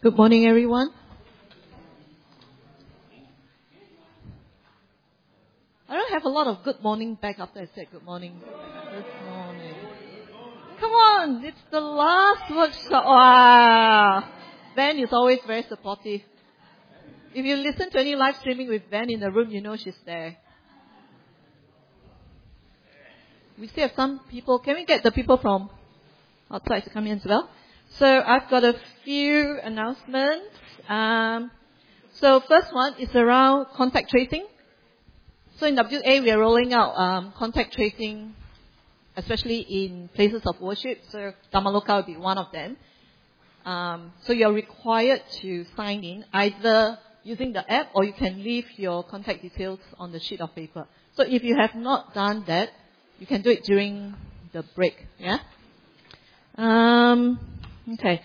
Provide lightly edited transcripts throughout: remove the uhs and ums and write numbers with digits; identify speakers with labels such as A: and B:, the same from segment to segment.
A: Good morning, everyone. I don't have a lot of good morning back after I said good morning. Good morning. Come on, it's the last workshop. Wow. Ben is always very supportive. If you listen to any live streaming with Ben in the room, you know she's there. We still have some people. Can we get the people from outside to come in as well? So I've got a few announcements. So first one is around contact tracing. So in WA, we are rolling out contact tracing, especially in places of worship. So Dhamaloka will be one of them. So you're required to sign in either using the app or you can leave your contact details on the sheet of paper. So if you have not done that, you can do it during the break. Yeah. Okay.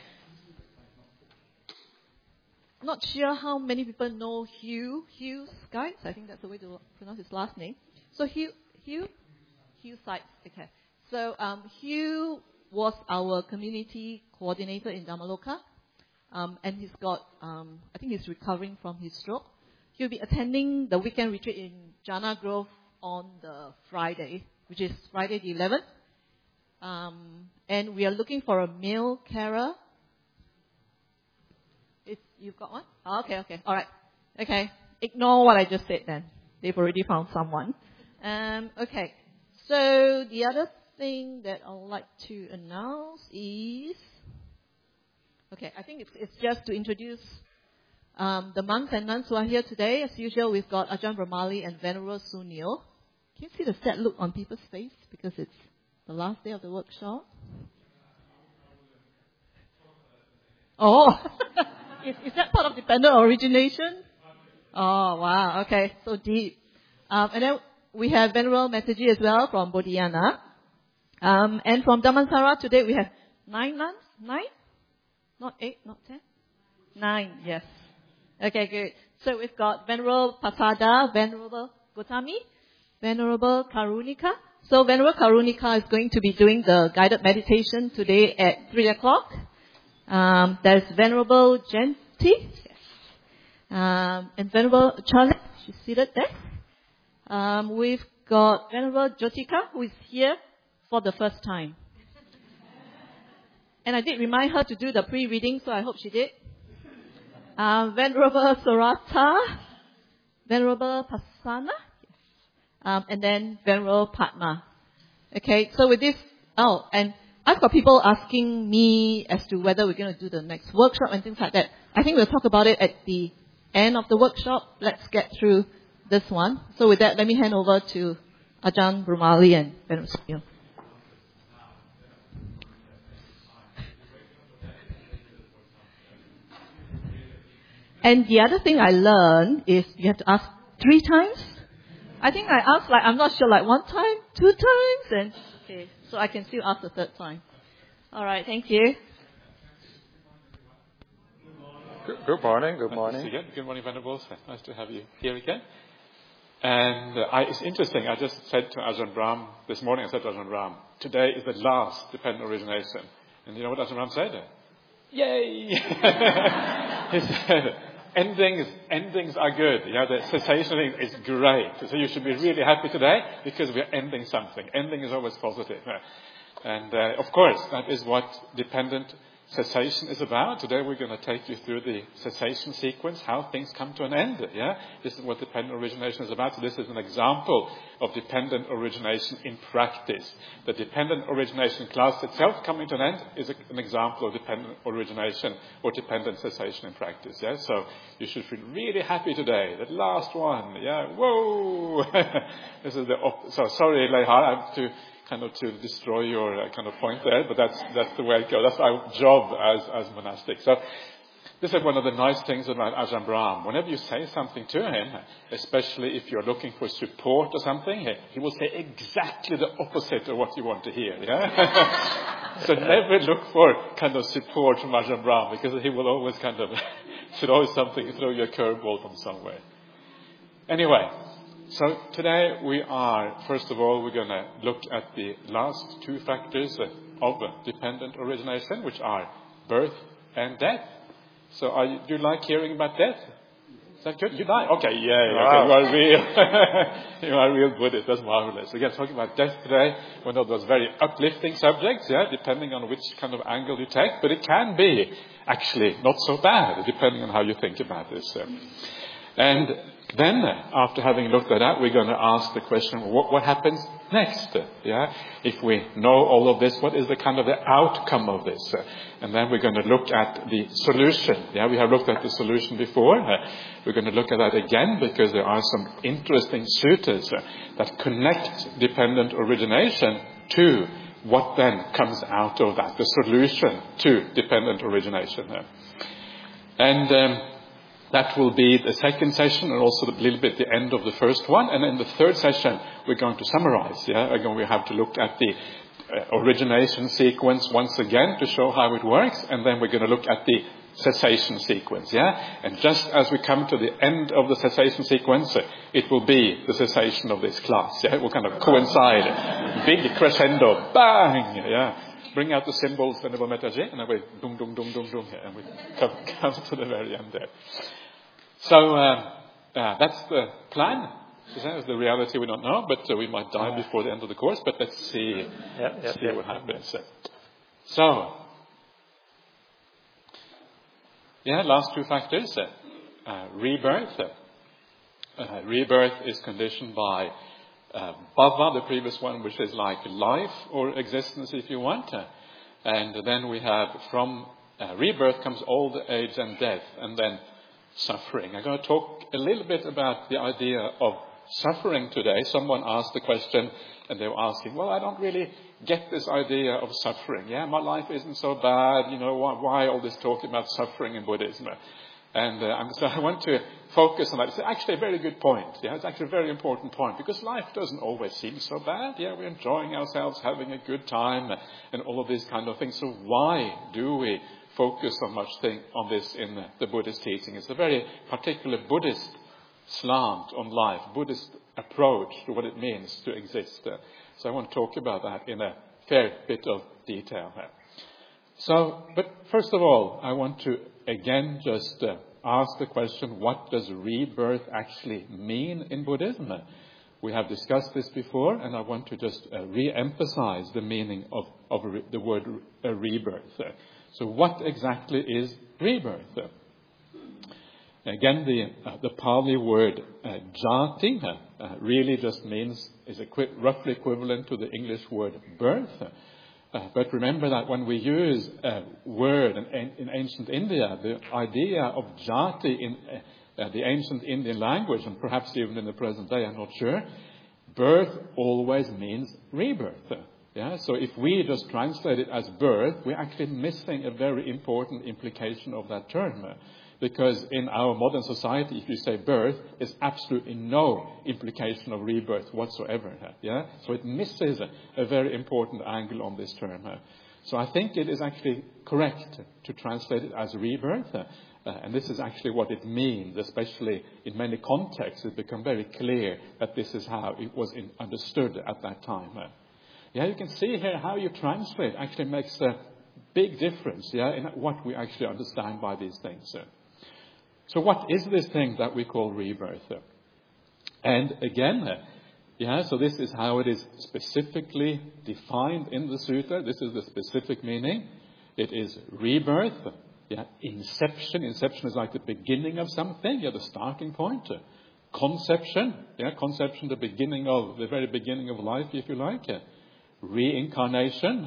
A: Not sure how many people know Hugh Sykes. I think that's the way to pronounce his last name. So Hugh Sykes. Okay. So Hugh was our community coordinator in Dhamaloka, and he's got I think he's recovering from his stroke. He'll be attending the weekend retreat in Jana Grove on the Friday, which is Friday the 11th. And we are looking for a male carer. You've got one? Oh, okay. All right. Okay. Ignore what I just said then. They've already found someone. Okay. So the other thing that I'd like to announce is, okay, I think it's just to introduce the monks and nuns who are here today. As usual, we've got Ajahn Brahmali and Venerable Sunil. Can you see the sad look on people's face because it's the last day of the workshop? Oh, is that part of dependent origination? Oh, wow. Okay, so deep. And then we have Venerable Mataji as well from Bodhiana. And from Dhammansara today we have 9 nuns. 9? Not 8, not 10? 9, yes. Okay, good. So we've got Venerable Pasada, Venerable Gotami, Venerable Karunika. So Venerable Karunika is going to be doing the guided meditation today at 3 o'clock. There's Venerable Genti, yes. And Venerable Charlie, she's seated there. We've got Venerable Jotika, who is here for the first time. And I did remind her to do the pre-reading, so I hope she did. Venerable Sorata, Venerable Pasana, yes. And then Venerable Padma. Okay, so with this, and I've got people asking me as to whether we're going to do the next workshop and things like that. I think we'll talk about it at the end of the workshop. Let's get through this one. So with that, let me hand over to Ajahn Brahmali and Venerable Sunil. And the other thing I learned is you have to ask 3 times. I think I asked I'm not sure, 1 time, 2 times, and okay. So I can still ask the 3rd time. All right, thank you.
B: Good morning. Good morning.
C: Again. Good morning, Venerables. Nice to have you here again. And it's interesting. I just said to Ajahn Brahm this morning. I said to Ajahn Brahm, today is the last dependent origination. And you know what Ajahn Brahm said? Yay! He said, endings are good. The cessation is great. So you should be really happy today because we are ending something. Ending is always positive. And of course, that is what dependent cessation is about. Today we're going to take you through the cessation sequence, how things come to an end. This is what dependent origination is about. So this is an example of dependent origination in practice. The dependent origination class itself coming to an end is an example of dependent origination or dependent cessation in practice. So you should feel really happy today. That last one. Whoa! This is so sorry, Leihar, I have to to destroy your point there, but that's the way it goes. That's our job as monastics. So this is one of the nice things about Ajahn Brahm. Whenever you say something to him, especially if you're looking for support or something, he will say exactly the opposite of what you want to hear. So never look for support from Ajahn Brahm, because he will always should always throw you a curveball from somewhere. Anyway. So today first of all, we're going to look at the last 2 factors of dependent origination, which are birth and death. So do you like hearing about death? Is that good? You like? Okay, yeah.
B: Wow.
C: Okay, you are a real Buddhist. That's marvelous. Again, talking about death today, one of those very uplifting subjects, depending on which kind of angle you take. But it can be actually not so bad, depending on how you think about this. And then, after having looked at that, we're going to ask the question, what happens next? If we know all of this, what is the kind of the outcome of this? And then we're going to look at the solution. We have looked at the solution before. We're going to look at that again because there are some interesting suttas that connect dependent origination to what then comes out of that, the solution to dependent origination. And that will be the second session and also a little bit the end of the first one. And in the third session, we're going to summarize. Again, we have to look at the origination sequence once again to show how it works. And then we're going to look at the cessation sequence. And just as we come to the end of the cessation sequence, it will be the cessation of this class. It will kind of coincide. Big crescendo. Bang! Bring out the symbols, Venerable Metaji, and then we boom, boom, boom, boom, boom, and we come to the very end there. So that's the plan. Is the reality we don't know, but we might die before the end of the course. But let's see, what happens. So, last two factors: rebirth. Rebirth is conditioned by bhava, the previous one, which is like life or existence, if you want. And then we have from rebirth comes old age and death, and then suffering. I'm going to talk a little bit about the idea of suffering today. Someone asked the question, and they were asking, well, I don't really get this idea of suffering. My life isn't so bad. Why all this talk about suffering in Buddhism? And so I want to focus on that. It's actually a very good point. It's actually a very important point because life doesn't always seem so bad. We're enjoying ourselves, having a good time, and all of these kind of things. So why do we focus so much on this in the Buddhist teaching? It's a very particular Buddhist slant on life, Buddhist approach to what it means to exist. So I want to talk about that in a fair bit of detail here. So, but first of all, I want to again just ask the question, what does rebirth actually mean in Buddhism? We have discussed this before, and I want to just re-emphasize the meaning of the word rebirth. So what exactly is rebirth? Again, the Pali word jati really just means, is roughly equivalent to the English word birth. But remember that when we use a word in ancient India, the idea of jati in the ancient Indian language, and perhaps even in the present day, I'm not sure, birth always means rebirth. So if we just translate it as birth, we're actually missing a very important implication of that term. Because in our modern society, if you say birth, there's absolutely no implication of rebirth whatsoever. So it misses a very important angle on this term. So I think it is actually correct to translate it as rebirth. And this is actually what it means, especially in many contexts. It becomes very clear that this is how it was understood at that time. You can see here how you translate actually makes a big difference in what we actually understand by these things. So what is this thing that we call rebirth? And again, so this is how it is specifically defined in the sutta. This is the specific meaning. It is rebirth, inception. Inception is like the beginning of something, the starting point. Conception, conception, the very beginning of life, if you like. Reincarnation,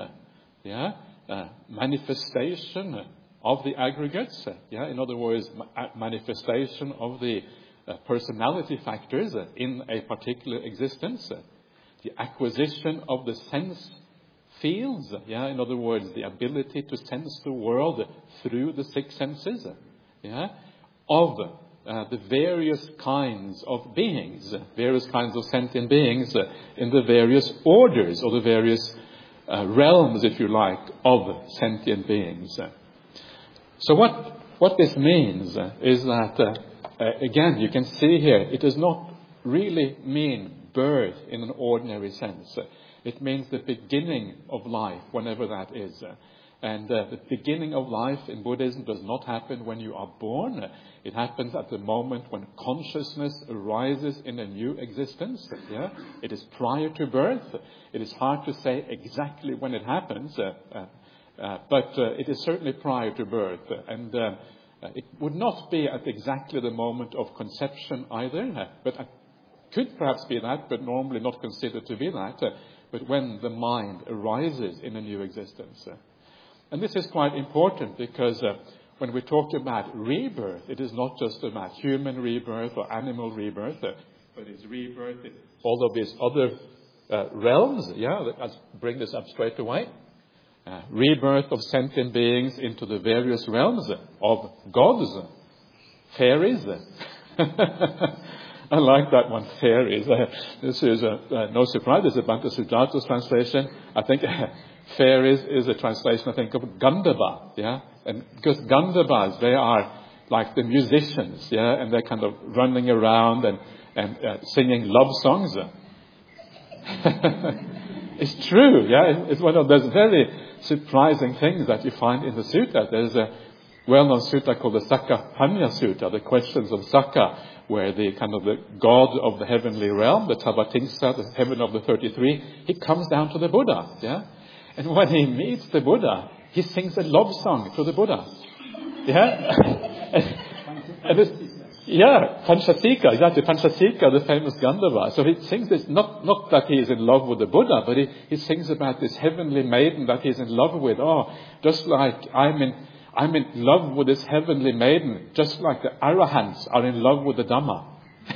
C: manifestation of the aggregates, in other words, manifestation of the personality factors in a particular existence, the acquisition of the sense fields, in other words, the ability to sense the world through the six senses, of the various kinds of beings, various kinds of sentient beings in the various orders or the various realms, if you like, of sentient beings. So what this means is that, again, you can see here, it does not really mean birth in an ordinary sense. It means the beginning of life, whenever that is. And the beginning of life in Buddhism does not happen when you are born. It happens at the moment when consciousness arises in a new existence. Yeah? It is prior to birth. It is hard to say exactly when it happens, but it is certainly prior to birth. And it would not be at exactly the moment of conception either, but it could perhaps be that, but normally not considered to be that, but when the mind arises in a new existence. And this is quite important because when we talk about rebirth, it is not just about human rebirth or animal rebirth, but it's rebirth in all of these other realms. Yeah, let's bring this up straight away. Rebirth of sentient beings into the various realms of gods, fairies. I like that one, fairies. This is no surprise. This is Bhante Sujanta's translation. I think fairies is a translation, I think, of Gandhava. Yeah, and because Gandhavas, they are like the musicians. Yeah, and they're kind of running around and singing love songs. It's true. Yeah, it's one of those very surprising things that you find in the sutta. There's a well-known sutta called the Sakapanya Sutta, the questions of Sakka, where the kind of the god of the heavenly realm, the Tabatingsa, the heaven of the 33, he comes down to the Buddha. Yeah, and when he meets the Buddha, he sings a love song to the Buddha. Yeah, and it's, yeah, Panchatika, exactly, Panchatika, the famous Gandhava. So he sings this, not that he is in love with the Buddha, but he sings about this heavenly maiden that he's in love with. Oh, just like I'm in love with this heavenly maiden, just like the Arahants are in love with the Dhamma.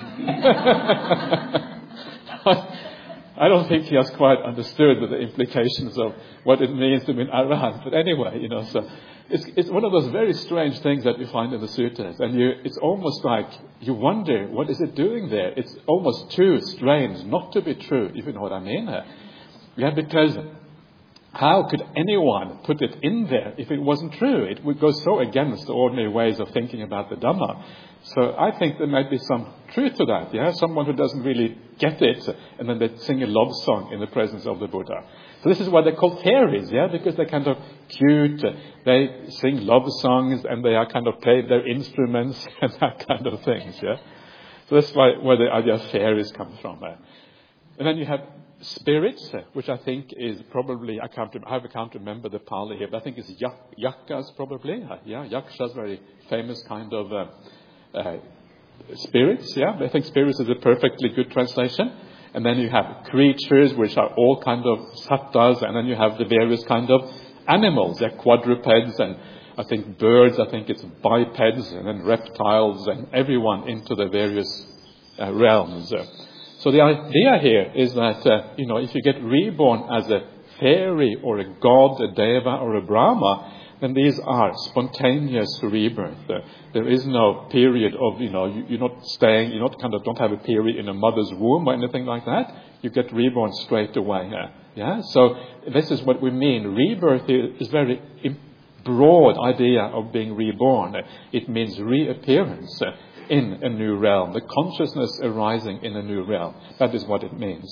C: I don't think he has quite understood the implications of what it means to be an Arahant. But anyway, so it's one of those very strange things that you find in the suttas. And it's almost like you wonder, what is it doing there? It's almost too strange not to be true, if you know what I mean. Yeah, because how could anyone put it in there if it wasn't true? It would go so against the ordinary ways of thinking about the Dhamma. So I think there might be some truth to that. Yeah, someone who doesn't really get it, and then they sing a love song in the presence of the Buddha. So this is why they're called fairies, yeah, because they're kind of cute. They sing love songs, and they are kind of play their instruments and that kind of things. Yeah, so that's where the idea of fairies comes from. And then you have spirits, which I think is probably, I can't remember the Pali here, but I think it's yaksas probably. Yeah, yakshas, very famous kind of spirits. Yeah, I think spirits is a perfectly good translation. And then you have creatures, which are all kind of sattas, and then you have the various kind of animals. They're quadrupeds, and I think birds, I think it's bipeds, and then reptiles, and everyone into the various realms. So the idea here is that, if you get reborn as a fairy or a god, a deva or a brahma, then these are spontaneous rebirth. There is no period of, you're not staying, don't have a period in a mother's womb or anything like that. You get reborn straight away. Yeah. So this is what we mean. Rebirth is very broad idea of being reborn. It means reappearance in a new realm, the consciousness arising in a new realm. That is what it means.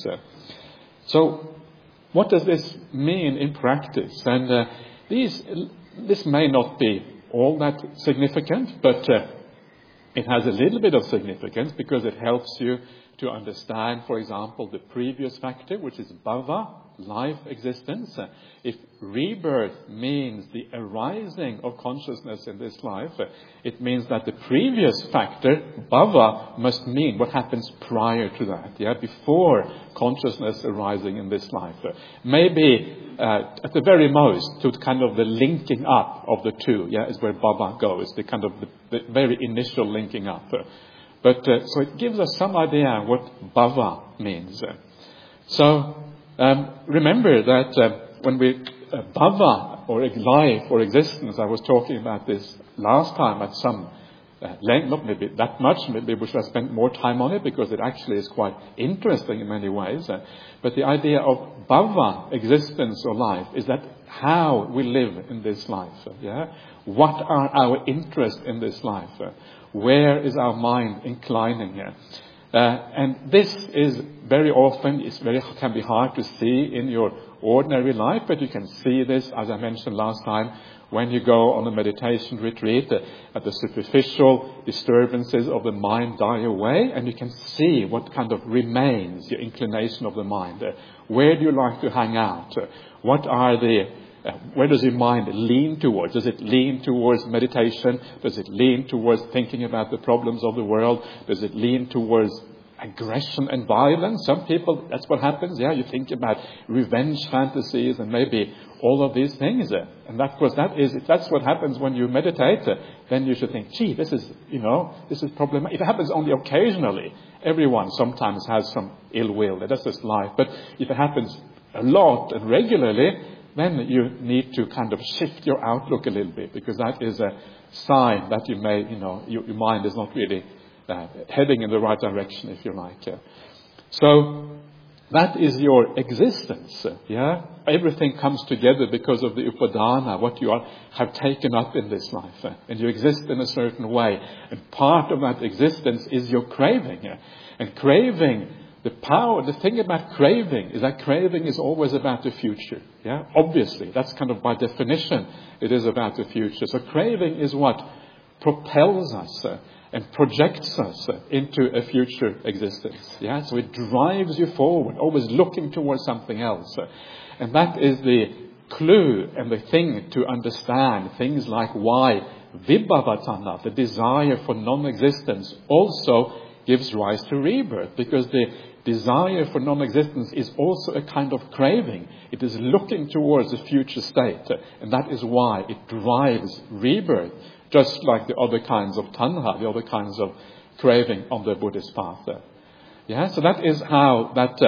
C: So what does this mean in practice? And this may not be all that significant, but it has a little bit of significance because it helps you to understand, for example, the previous factor, which is bhava, life, existence. If rebirth means the arising of consciousness in this life, it means that the previous factor, bhava, must mean what happens prior to that, before consciousness arising in this life. Maybe at the very most, to kind of the linking up of the two, is where bhava goes, the kind of the very initial linking up. But so it gives us some idea what bhava means. So remember that when we bhava or life or existence, I was talking about this last time at some length, not maybe that much. Maybe we should have spent more time on it because it actually is quite interesting in many ways. But the idea of bhava, existence or life, is that how we live in this life. What are our interests in this life? Where is our mind inclining? And this is very often, can be hard to see in your ordinary life, but you can see this, as I mentioned last time, when you go on a meditation retreat, at the superficial disturbances of the mind die away, and you can see what kind of remains, your inclination of the mind. Where do you like to hang out? Where does your mind lean towards? Does it lean towards meditation? Does it lean towards thinking about the problems of the world? Does it lean towards aggression and violence? Some people, that's what happens. Yeah, you think about revenge fantasies and maybe all of these things. And of course, if that's what happens when you meditate, then you should think, gee, this is problematic. If it happens only occasionally, everyone sometimes has some ill will. That's just life. But if it happens a lot and regularly, then you need to kind of shift your outlook a little bit, because that is a sign that your mind is not really heading in the right direction, if you like. So that is your existence. Yeah, everything comes together because of the upadana, what you have taken up in this life, and you exist in a certain way. And part of that existence is your craving, and craving. The thing about craving is that craving is always about the future. Yeah, obviously, that's kind of by definition, it is about the future. So craving is what propels us and projects us into a future existence. Yeah, so it drives you forward, always looking towards something else. And that is the clue and the thing to understand things like why vibhavatana, the desire for non-existence, also gives rise to rebirth, because the desire for non-existence is also a kind of craving. It is looking towards a future state, and that is why it drives rebirth, just like the other kinds of tanha, the other kinds of craving on the Buddhist path. Yeah, so that is how that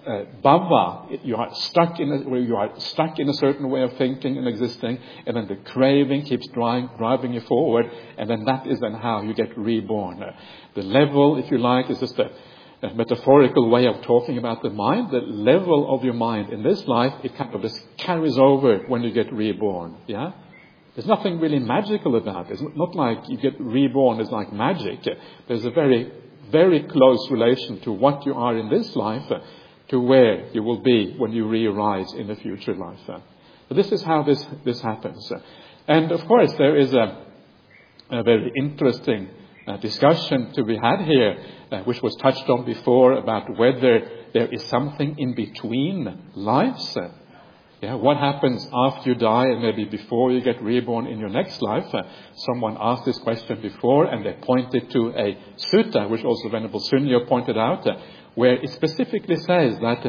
C: bhava, you are stuck in a certain way of thinking and existing, and then the craving keeps driving you forward, and then that is then how you get reborn. The level, if you like, is just a metaphorical way of talking about the mind. The level of your mind in this life, it kind of just carries over when you get reborn. Yeah, there's nothing really magical about it. It's not like you get reborn is like magic. There's a very, very close relation to what you are in this life to where you will be when you re-arise in the future life. So this is how this happens. And of course, there is a very interesting discussion to be had here, which was touched on before, about whether there is something in between lives. What happens after you die and maybe before you get reborn in your next life? Someone asked this question before, and they pointed to a sutta, which also Venerable Sunyo pointed out, where it specifically says that,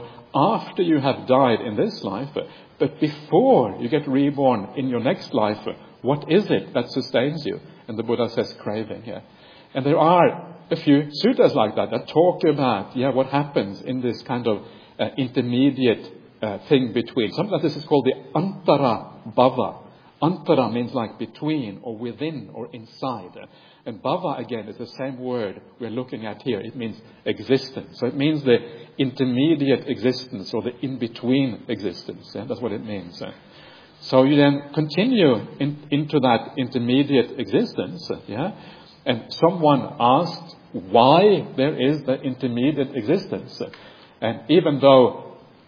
C: after you have died in this life, but before you get reborn in your next life, what is it that sustains you? And the Buddha says craving here. And there are a few suttas like that talk about, what happens in this kind of intermediate thing between. Sometimes this is called the antara bhava. Antara means like between or within or inside. And bhava, again, is the same word we're looking at here. It means existence. So it means the intermediate existence or the in-between existence. That's what it means. So you then continue into that intermediate existence. And someone asked why there is the intermediate existence. And even though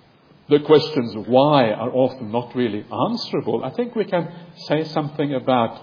C: the questions why are often not really answerable, I think we can say something about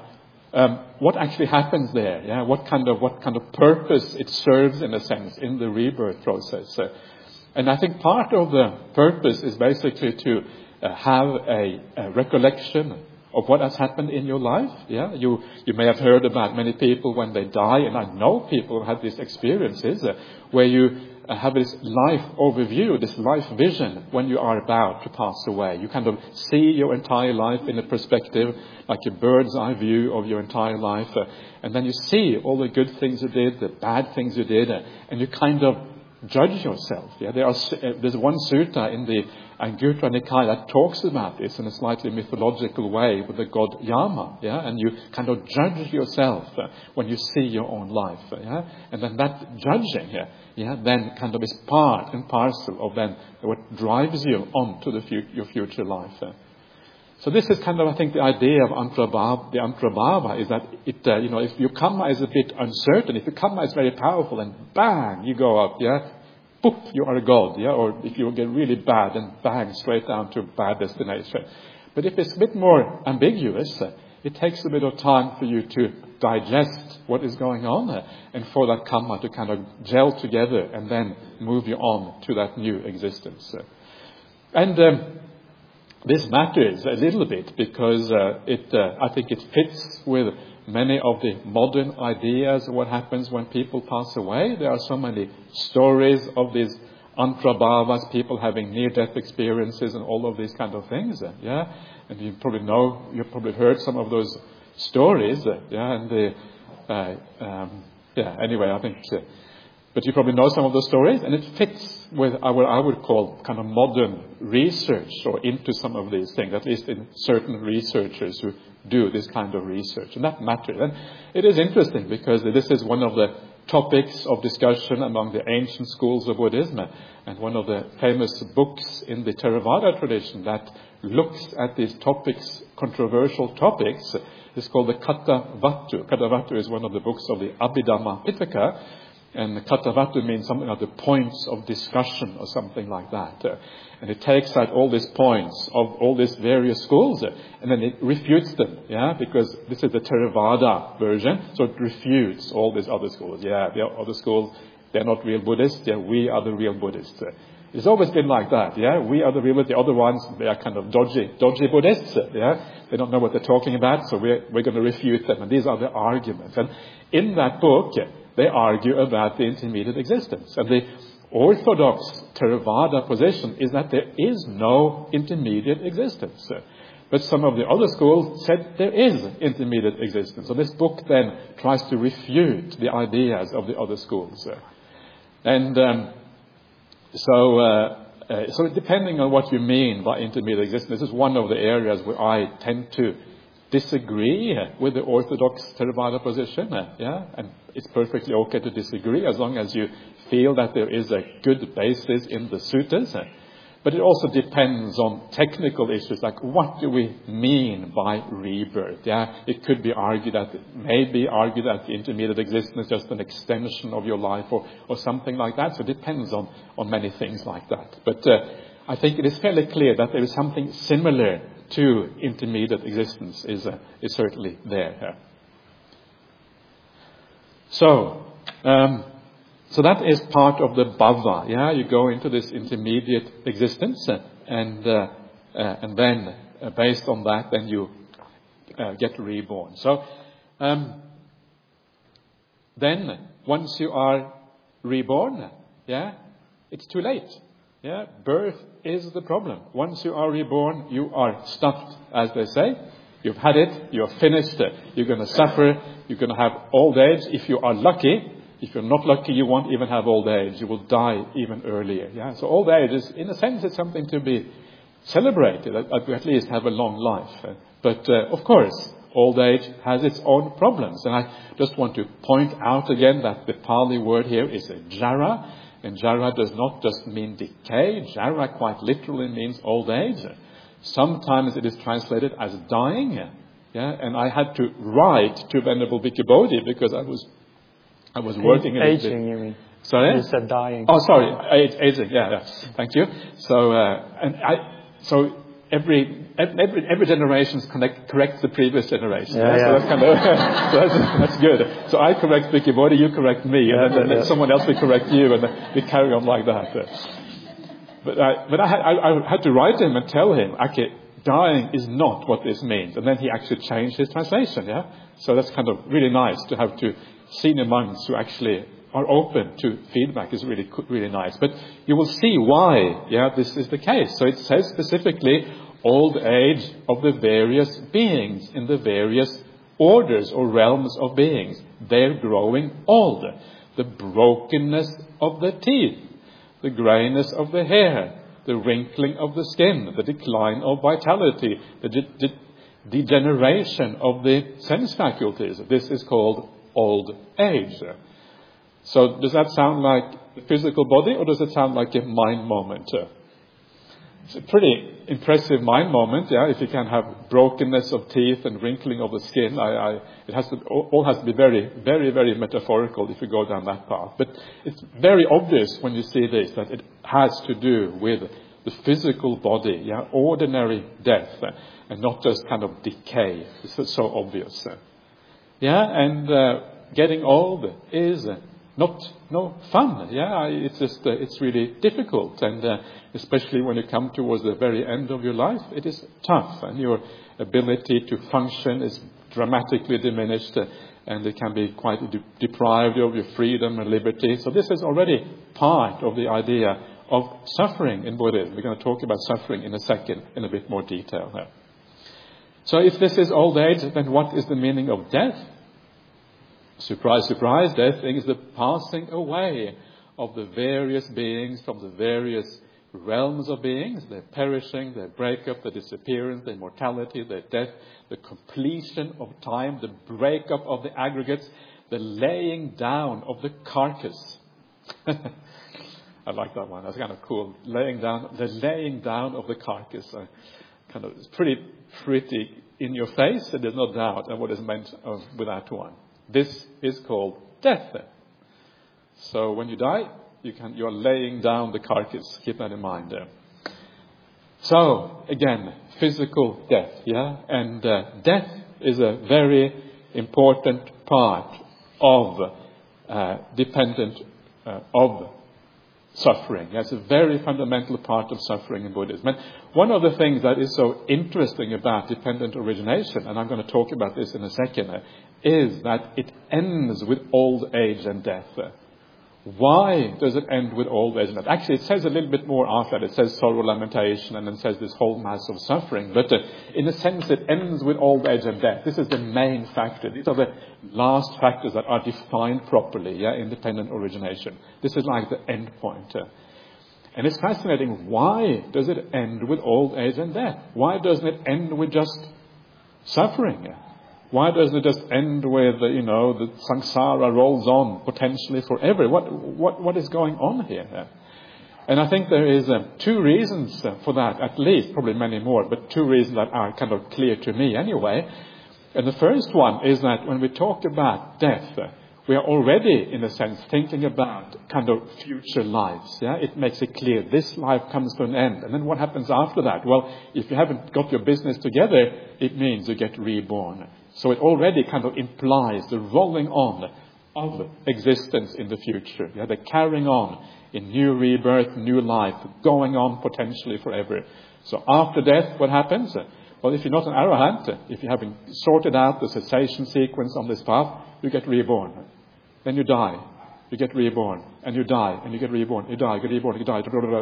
C: what actually happens there. What kind of purpose it serves, in a sense, in the rebirth process. And I think part of the purpose is basically to have a recollection of what has happened in your life. You may have heard about many people when they die, and I know people who have these experiences where you have this life overview, this life vision when you are about to pass away. You kind of see your entire life in a perspective, like a bird's eye view of your entire life. And then you see all the good things you did, the bad things you did, and you kind of judge yourself. There's one sutta in the Anguttara Nikaya that talks about this in a slightly mythological way with the god Yama. And you kind of judge yourself when you see your own life. And then that judging then kind of is part and parcel of then what drives you on to your future life. So this is kind of, I think, the idea of antrabhava. The antrabhava is that if your karma is a bit uncertain, if your karma is very powerful and bang, you go up, poof, you are a god, yeah, or if you get really bad, then bang, straight down to a bad destination. But if it's a bit more ambiguous, it takes a bit of time for you to digest what is going on and for that karma to kind of gel together and then move you on to that new existence. And this matters a little bit because I think it fits with many of the modern ideas of what happens when people pass away. There are so many stories of these antrabhavas, people having near-death experiences and all of these kind of things. Yeah, and you've probably heard some of those stories. Anyway, I think. But you probably know some of those stories, and it fits with what I would call kind of modern research, or into some of these things, at least in certain researchers who do this kind of research. And that matters. And it is interesting because this is one of the topics of discussion among the ancient schools of Buddhism, and one of the famous books in the Theravada tradition that looks at these topics, controversial topics, is called the Kathavatthu. Kathavatthu is one of the books of the Abhidhamma Pitaka. And Kathavatthu means something like the points of discussion or something like that. And it takes out all these points of all these various schools and then it refutes them, because this is the Theravada version, so it refutes all these other schools. Yeah, the other schools, they're not real Buddhists, we are the real Buddhists. It's always been like that, we are the real Buddhists. The other ones, they are kind of dodgy Buddhists, They don't know what they're talking about, so we're going to refute them. And these are the arguments. And in that book, they argue about the intermediate existence. And the orthodox Theravada position is that there is no intermediate existence. But some of the other schools said there is intermediate existence. So this book then tries to refute the ideas of the other schools. So depending on what you mean by intermediate existence, this is one of the areas where I tend to disagree with the orthodox Theravada position, and it's perfectly okay to disagree as long as you feel that there is a good basis in the suttas. But it also depends on technical issues like what do we mean by rebirth? It could be argued that the intermediate existence is just an extension of your life or something like that. So it depends on many things like that. But I think it is fairly clear that there is something similar to intermediate existence is certainly there. So that is part of the bhava. You go into this intermediate existence, and then based on that, then you get reborn. So then once you are reborn, it's too late. Birth is the problem. Once you are reborn, you are stuffed, as they say. You've had it, you're finished, you're going to suffer, you're going to have old age if you are lucky. If you're not lucky, you won't even have old age. You will die even earlier. So old age is, in a sense, it's something to be celebrated, that we at least have a long life. But of course, old age has its own problems. And I just want to point out again that the Pali word here is a jara. And jara does not just mean decay. Jara quite literally means old age. Sometimes it is translated as dying. And I had to write to Venerable Bhikkhu Bodhi because I was working in
D: aging, you mean?
C: Sorry?
D: You said dying.
C: Oh, sorry. Aging. Yeah. Thank you. So every generation corrects the previous generation. So that's kind of that's good. So I correct Bhikkhu Bodhi, you correct me, and then someone else will correct you, and then we carry on like that. But I had to write him and tell him, okay, dying is not what this means, and then he actually changed his translation. So that's kind of really nice to have two senior monks who actually are open to feedback is really nice. But you will see why, this is the case. So it says specifically old age of the various beings in the various orders or realms of beings. They're growing old. The brokenness of the teeth, the grayness of the hair, the wrinkling of the skin, the decline of vitality, the degeneration of the sense faculties. This is called old age. So does that sound like the physical body, or does it sound like a mind moment? It's a pretty impressive mind moment, yeah. If you can have brokenness of teeth and wrinkling of the skin, it has to all has to be very, very, very metaphorical if you go down that path. But it's very obvious when you see this that it has to do with the physical body, yeah, ordinary death, and not just kind of decay. It's so obvious, yeah. And getting old is no fun, yeah. It's just it's really difficult, and especially when you come towards the very end of your life, it is tough, and your ability to function is dramatically diminished, and it can be quite deprived of your freedom and liberty. So this is already part of the idea of suffering in Buddhism. We're going to talk about suffering in a second in a bit more detail now. So if this is old age, then what is the meaning of death? Surprise, surprise, death is the passing away of the various beings from the various realms of beings, their perishing, their breakup, their disappearance, their mortality, their death, the completion of time, the breakup of the aggregates, the laying down of the carcass. I like that one. That's kind of cool. The laying down of the carcass. It's pretty in your face, and there's no doubt of what is meant with that one. This is called death. So when you die, you are laying down the carcass. Keep that in mind. So again, physical death, yeah, and death is a very important part of dependent of suffering. That's a very fundamental part of suffering in Buddhism. And one of the things that is so interesting about dependent origination, and I'm going to talk about this in a second, is that it ends with old age and death. Why does it end with old age and death? Actually, it says a little bit more after that. It says sorrow, lamentation, and then says this whole mass of suffering. But in a sense, it ends with old age and death. This is the main factor. These are the last factors that are defined properly, yeah, in dependent origination. This is like the end point. And it's fascinating. Why does it end with old age and death? Why doesn't it end with just suffering? Why doesn't it just end with, the samsara rolls on potentially forever? What is going on here? And I think there is two reasons for that, at least, probably many more, but two reasons that are kind of clear to me anyway. And the first one is that when we talk about death, we are already, in a sense, thinking about kind of future lives. Yeah, it makes it clear this life comes to an end. And then what happens after that? Well, if you haven't got your business together, it means you get reborn. So it already kind of implies the rolling on of existence in the future. Yeah, the carrying on in new rebirth, new life, going on potentially forever. So after death, what happens? Well, if you're not an arahant, if you haven't sorted out the cessation sequence on this path, you get reborn. Then you die. You get reborn. And you die. And you get reborn. You die. You get reborn. You die.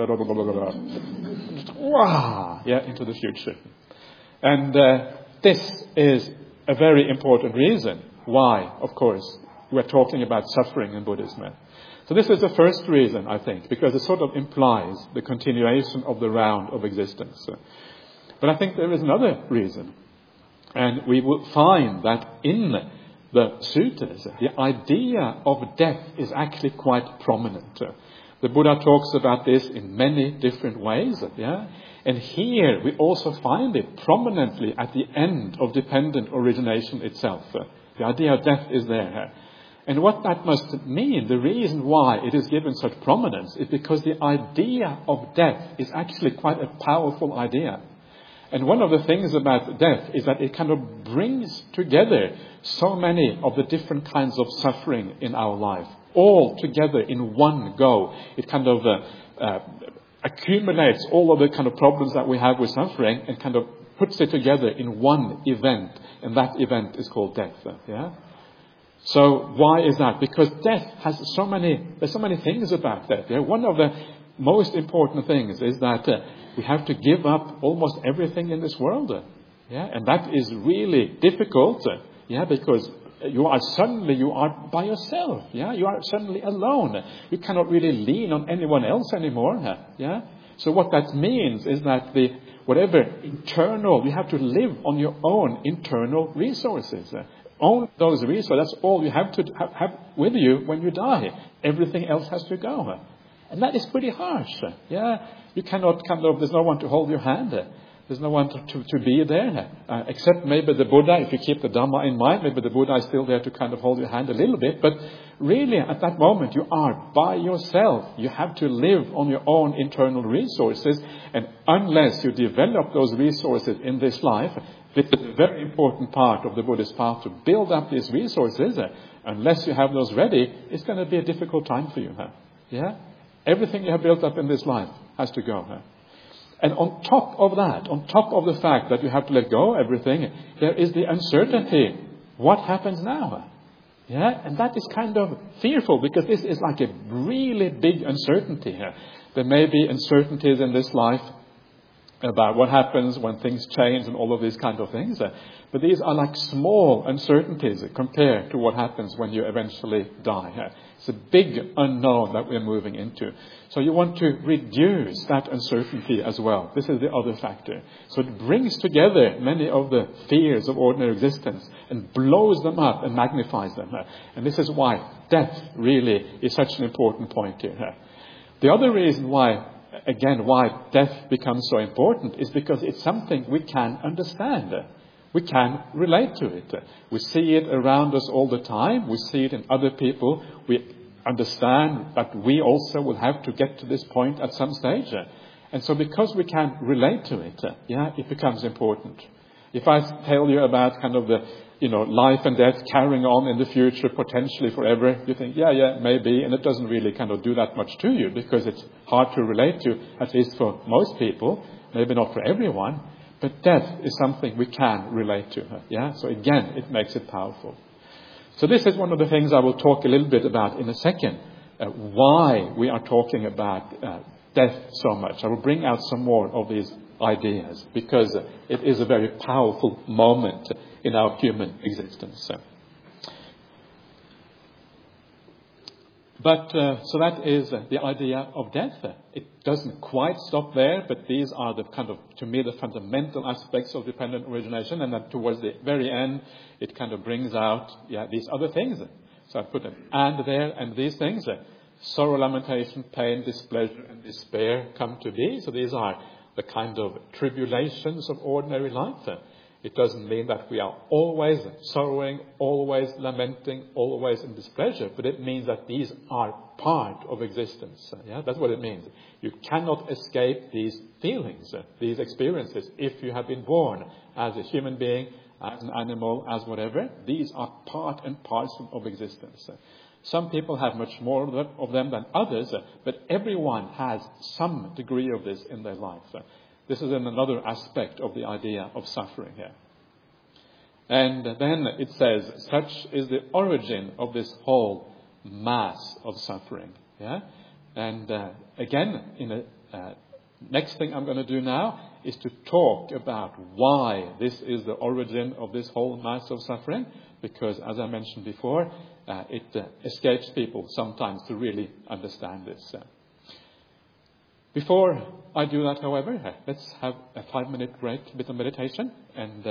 C: Wow! Yeah, into the future. And this is a very important reason why, of course, we're talking about suffering in Buddhism. So this is the first reason, I think, because it sort of implies the continuation of the round of existence. But I think there is another reason. And we will find that in the sutras, the idea of death is actually quite prominent. The Buddha talks about this in many different ways, yeah? And here we also find it prominently at the end of dependent origination itself. The idea of death is there. And what that must mean, the reason why it is given such prominence, is because the idea of death is actually quite a powerful idea. And one of the things about death is that it kind of brings together so many of the different kinds of suffering in our life, all together in one go. It kind of accumulates all of the kind of problems that we have with suffering and kind of puts it together in one event, and that event is called death. Yeah. So why is that? Because death has there's so many things about death. Yeah? One of the most important things is that we have to give up almost everything in this world. Yeah, and that is really difficult. Yeah, because you are by yourself. Yeah, you are suddenly alone. You cannot really lean on anyone else anymore. Yeah. So what that means is that whatever internal, you have to live on your own internal resources. Own those resources. That's all you have to have with you when you die. Everything else has to go. And that is pretty harsh. Yeah, you cannot there's no one to hold your hand. There's no one to be there, except maybe the Buddha. If you keep the Dhamma in mind, maybe the Buddha is still there to kind of hold your hand a little bit. But really, at that moment, you are by yourself. You have to live on your own internal resources. And unless you develop those resources in this life, this is a very important part of the Buddhist path, to build up these resources. Unless you have those ready, it's going to be a difficult time for you. Yeah? Everything you have built up in this life has to go. And on top of that, on top of the fact that you have to let go of everything, there is the uncertainty. What happens now? Yeah, and that is kind of fearful, because this is like a really big uncertainty here. There may be uncertainties in this life about what happens when things change and all of these kind of things. But these are like small uncertainties compared to what happens when you eventually die. It's a big unknown that we're moving into. So you want to reduce that uncertainty as well. This is the other factor. So it brings together many of the fears of ordinary existence and blows them up and magnifies them. And this is why death really is such an important point here. The other reason why death becomes so important is because it's something we can understand. We can relate to it. We see it around us all the time. We see it in other people. We understand that we also will have to get to this point at some stage. And so because we can relate to it, it becomes important. If I tell you about kind of the, life and death carrying on in the future, potentially forever, you think, maybe, and it doesn't really kind of do that much to you, because it's hard to relate to, at least for most people, maybe not for everyone. But death is something we can relate to. So again, it makes it powerful. So this is one of the things I will talk a little bit about in a second, why we are talking about death so much. I will bring out some more of these ideas, because it is a very powerful moment in our human existence. But so that is the idea of death. It doesn't quite stop there, but these are the kind of, to me, the fundamental aspects of dependent origination. And then towards the very end, it kind of brings out these other things. So I put an and there, and these things, sorrow, lamentation, pain, displeasure, and despair come to be. So these are the kind of tribulations of ordinary life. It doesn't mean that we are always sorrowing, always lamenting, always in displeasure, but it means that these are part of existence. That's what it means. You cannot escape these feelings, these experiences, if you have been born as a human being, as an animal, as whatever. These are part and parcel of existence. Some people have much more of them than others, but everyone has some degree of this in their life. This is another aspect of the idea of suffering here. And then it says, such is the origin of this whole mass of suffering. And again, next thing I'm going to do now is to talk about why this is the origin of this whole mass of suffering. Because, as I mentioned before, it escapes people sometimes to really understand this. Before I do that, however, let's have a 5-minute break, a bit of meditation, and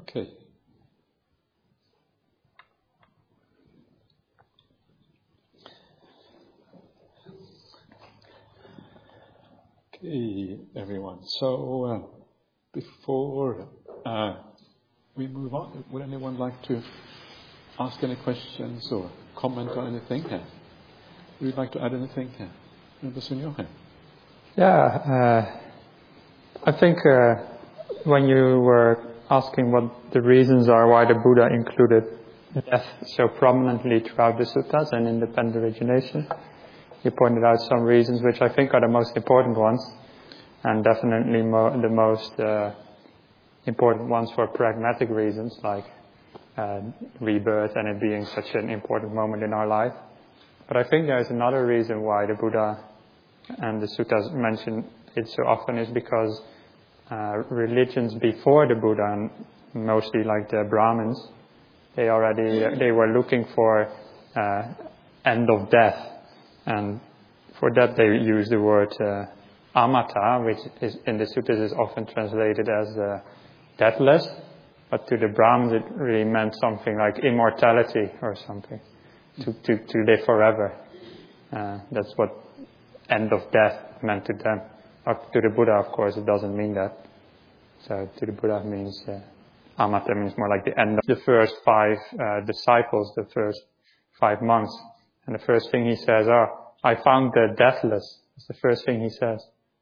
C: Okay. Okay, everyone. So before we move on, would anyone like to ask any questions or comment on anything here? Would you like to add anything here?
D: Yeah, I think when you were asking what the reasons are why the Buddha included death so prominently throughout the suttas and independent origination, you pointed out some reasons which I think are the most important ones, and definitely the most important ones for pragmatic reasons, like rebirth and it being such an important moment in our life. But I think there's another reason why the Buddha and the suttas mention it so often is because religions before the Buddha, and mostly like the Brahmins, they were looking for end of death, and for that they use the word amata, which is in the suttas is often translated as deathless, but to the Brahmins it really meant something like immortality or something, to live forever. That's what end of death meant to them. To the Buddha, of course, it doesn't mean that. So to the Buddha it means amata means more like the end of the first 5 disciples, the first 5 monks. And the first thing he says, I found the deathless. It's the first thing he says.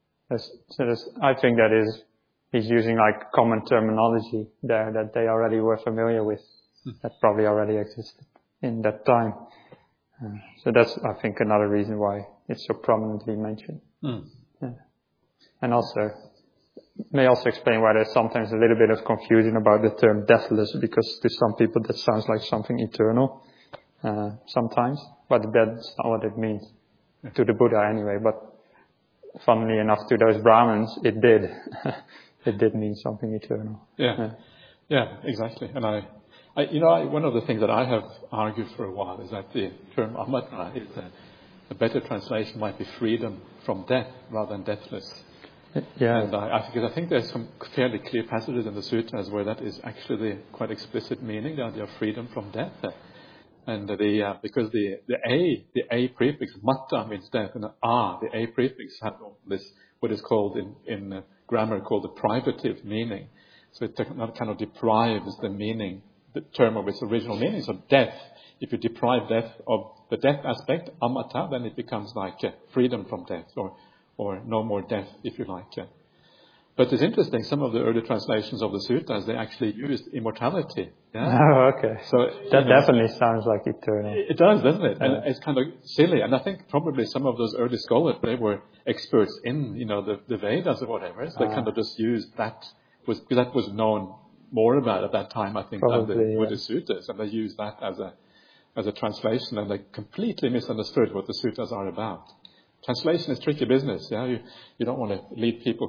D: I think that he's using like common terminology there that they already were familiar with, that probably already existed in that time. So that's, I think, another reason why it's so prominently mentioned. Yeah. And may also explain why there's sometimes a little bit of confusion about the term deathless, because to some people that sounds like something eternal sometimes, but that's not what it means. To the Buddha anyway, but funnily enough to those Brahmins, it did. It did mean something eternal.
C: Yeah, exactly. And one of the things that I have argued for a while is that the term amata is a better translation might be freedom from death rather than deathless.
D: Yeah.
C: And I think there's some fairly clear passages in the sutras where that is actually the quite explicit meaning, the idea of freedom from death. And because the a prefix mata means death, and the a prefix has this what is called in grammar called the privative meaning. So it kind of deprives the meaning, the term of its original meaning. So death, if you deprive death of the death aspect, amata, then it becomes like freedom from death, or no more death, if you like. But it's interesting, some of the early translations of the suttas, they actually used immortality. Yeah?
D: Oh, okay. So that definitely sounds like eternal.
C: It does, doesn't it? And it's kind of silly. And I think probably some of those early scholars, they were experts in, the Vedas or whatever. So they kind of just used that, because that was known more about at that time, I think, than the Buddhist suttas. And they used that as a translation, and they completely misunderstood what the suttas are about. Translation is tricky business. Yeah, you don't want to lead people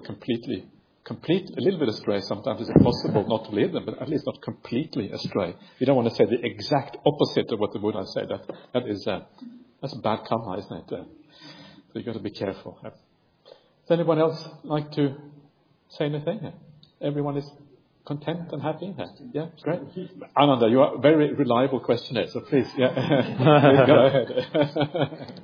C: a little bit astray. Sometimes it's impossible not to lead them, but at least not completely astray. You don't want to say the exact opposite of what the Buddha said. That's a bad karma, isn't it? So you've got to be careful. Does anyone else like to say anything? Everyone is content and happy? Yeah, great. Ananda, you are a very reliable questioner, so please, please go ahead.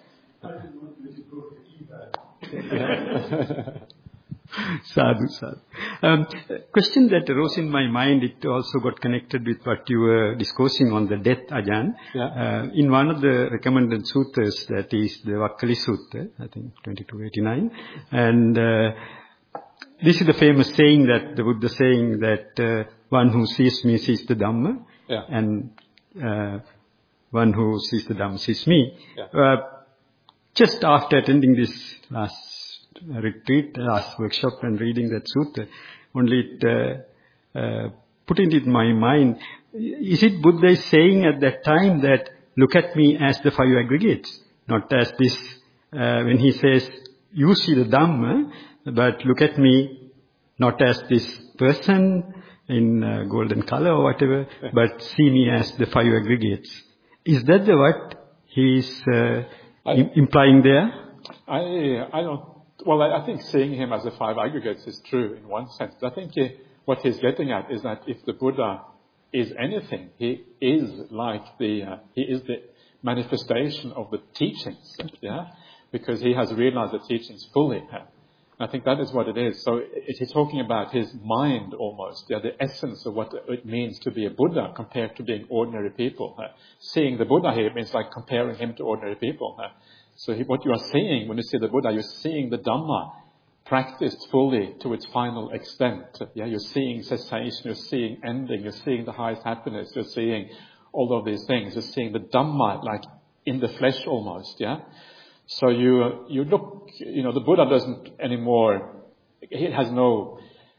E: Sadhu. Question that arose in my mind, it also got connected with what you were discussing on the death, Ajahn.
C: Yeah.
E: In one of the recommended suttas, that is the Vakkali Sutta, I think 2289, and this is the famous saying that the Buddha saying that one who sees me sees the Dhamma, and one who sees the Dhamma sees me.
C: Yeah.
E: Just after attending this last retreat, last workshop, and reading that sutta, only it put it in my mind, is it Buddha is saying at that time that look at me as the 5 aggregates, not as this, when he says you see the Dhamma, but look at me not as this person in golden color or whatever, but see me as the 5 aggregates. Is that what he is implying there?
C: I don't. Well, I think seeing him as the 5 aggregates is true in one sense. I think what he's getting at is that if the Buddha is anything, he is like he is the manifestation of the teachings, yeah, because he has realized the teachings fully. I think that is what it is. So he's talking about his mind almost, yeah, the essence of what it means to be a Buddha compared to being ordinary people. Seeing the Buddha here means like comparing him to ordinary people. So what you are seeing when you see the Buddha, you're seeing the Dhamma practiced fully to its final extent. Yeah, you're seeing cessation, you're seeing ending, you're seeing the highest happiness, you're seeing all of these things. You're seeing the Dhamma like in the flesh almost, yeah. So you look, the Buddha doesn't anymore, he has no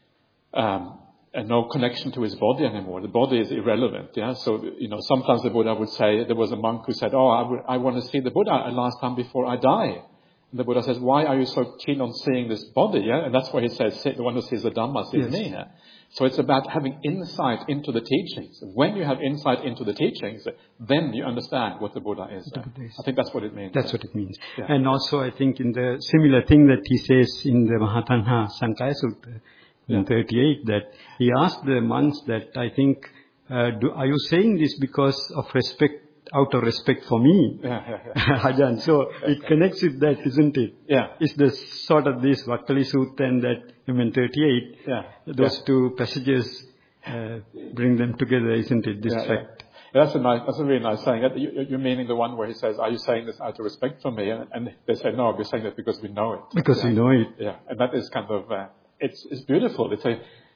C: connection to his body anymore. The body is irrelevant, yeah. So, sometimes the Buddha would say, there was a monk who said, I want to see the Buddha a last time before I die. And the Buddha says, why are you so keen on seeing this body, yeah? And that's why he says, the one who sees the Dhamma sees me, yeah? So it's about having insight into the teachings. When you have insight into the teachings, then you understand what the Buddha is. I think that's what it means.
E: That's what it means.
C: Yeah.
E: And also I think in the similar thing that he says in the Mahatanha Sankaya Sutta in 38, that he asked the monks that, I think, are you saying this because of respect, out of respect for me? Ajahn. So it connects with that, isn't it?
C: Yeah.
E: It's the sort of this Vakkali Sutta and that in 38.
C: Yeah.
E: Those two passages bring them together, isn't it? This fact.
C: Yeah, that's a really nice saying. You're meaning the one where he says, are you saying this out of respect for me? And they say, no, we're saying that because we know it.
E: Because we know it.
C: Yeah. And that is kind of, it's beautiful. It's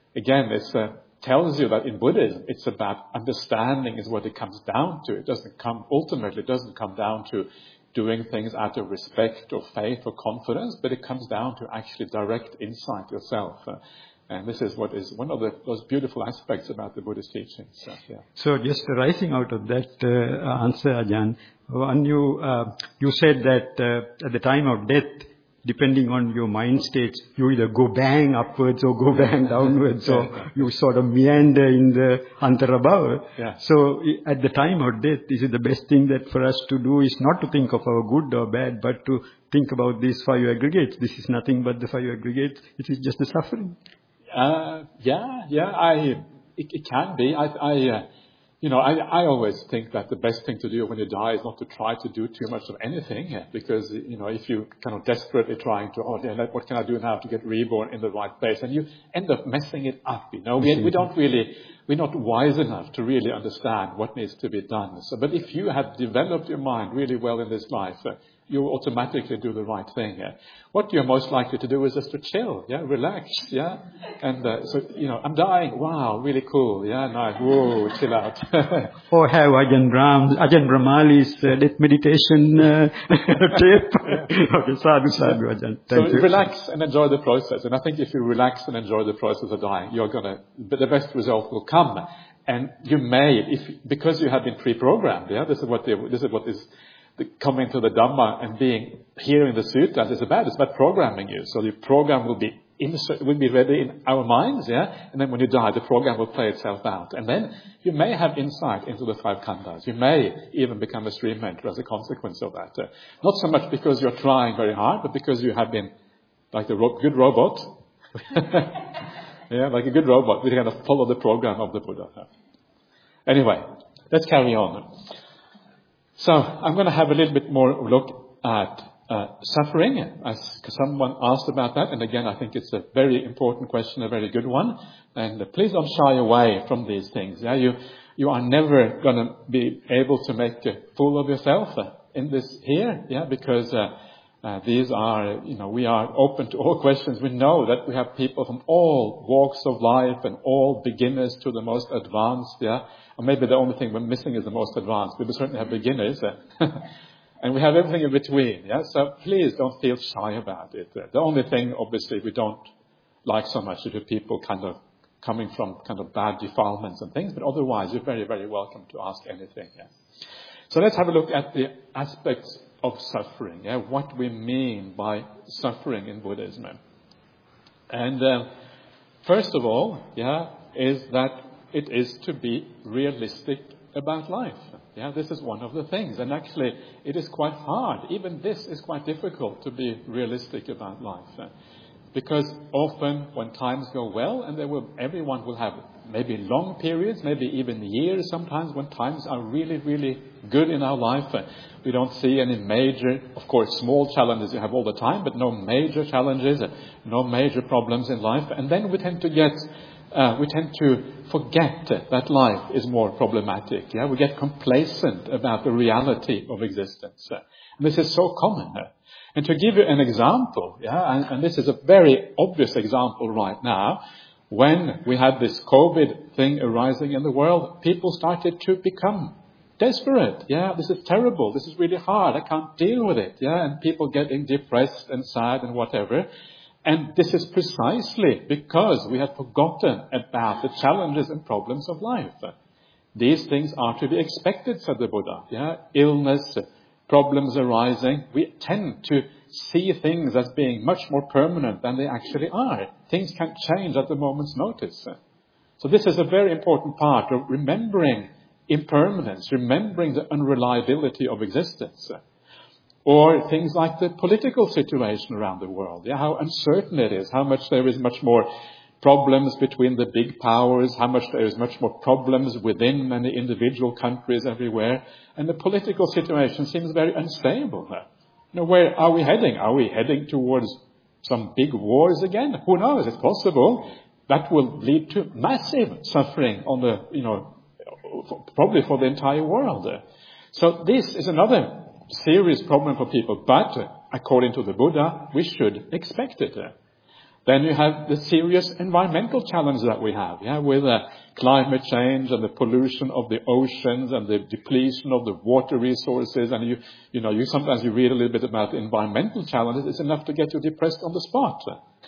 C: tells you that in Buddhism, it's about understanding is what it comes down to. It doesn't come down to doing things out of respect or faith or confidence, but it comes down to actually direct insight yourself. And this is what is one of those beautiful aspects about the Buddhist teachings.
E: So just arising out of that answer, Ajahn, when you said that at the time of death, depending on your mind states, you either go bang upwards or go bang downwards, or you sort of meander in the antarabhava.
C: Yeah.
E: So at the time of death, is it the best thing that for us to do is not to think of our good or bad, but to think about these five aggregates. This is nothing but the five aggregates. It is just the suffering.
C: It can be. I always think that the best thing to do when you die is not to try to do too much of anything, because, if you kind of desperately trying to, what can I do now to get reborn in the right place? And you end up messing it up, we're not wise enough to really understand what needs to be done. So, but if you have developed your mind really well in this life, you automatically do the right thing. What you're most likely to do is just to chill, relax, and I'm dying. Wow, really cool, nice. Whoa, chill out.
E: Or have Ajahn Brahmali's death meditation tape. Okay, sadhu, Ajahn. Thank you.
C: Relax and enjoy the process. And I think if you relax and enjoy the process of dying, the best result will come. And you may, because you have been pre-programmed. This is what is. Coming to the Dhamma and hearing the suttas is about. It's about programming you. So the program will be ready in our minds, and then when you die, the program will play itself out. And then you may have insight into the five khandhas. You may even become a stream mentor as a consequence of that. Not so much because you're trying very hard, but because you have been like a good robot. Like a good robot. We kind of follow the program of the Buddha. Anyway, let's carry on. So I'm going to have a little bit more look at suffering, as someone asked about that. And again, I think it's a very important question, a very good one. And please don't shy away from these things. You are never going to be able to make a fool of yourself in this here, because these are, we are open to all questions. We know that we have people from all walks of life and all beginners to the most advanced, Or maybe the only thing we're missing is the most advanced. We certainly have beginners. And we have everything in between. So please don't feel shy about it. The only thing, obviously, we don't like so much is the people kind of coming from kind of bad defilements and things. But otherwise, you're very, very welcome to ask anything. So let's have a look at the aspects of suffering. What we mean by suffering in Buddhism. And first of all, is that it is to be realistic about life. This is one of the things. And actually, it is quite hard. Even this is quite difficult, to be realistic about life. Because often when times go well, and everyone will have maybe long periods, maybe even years sometimes, when times are really, really good in our life. We don't see any major, of course, small challenges you have all the time, but no major challenges, no major problems in life. And then we tend to forget that life is more problematic. Yeah, we get complacent about the reality of existence. And this is so common. And to give you an example, and this is a very obvious example right now, when we had this COVID thing arising in the world, people started to become desperate. Yeah, this is terrible. This is really hard. I can't deal with it. Yeah, and people getting depressed and sad and whatever. And this is precisely because we have forgotten about the challenges and problems of life. These things are to be expected, said the Buddha. Yeah, illness, problems arising. We tend to see things as being much more permanent than they actually are. Things can change at the moment's notice. So this is a very important part of remembering impermanence, remembering the unreliability of existence. Or things like the political situation around the world. Yeah, how uncertain it is, how much there is much more problems between the big powers, how much there is much more problems within many individual countries everywhere. And the political situation seems very unstable. Where are we heading? Are we heading towards some big wars again? Who knows? It's possible. That will lead to massive suffering on probably for the entire world. So this is another serious problem for people. But according to the Buddha, we should expect it. Then you have the serious environmental challenge that we have, with climate change and the pollution of the oceans and the depletion of the water resources. And you sometimes you read a little bit about the environmental challenges. It's enough to get you depressed on the spot.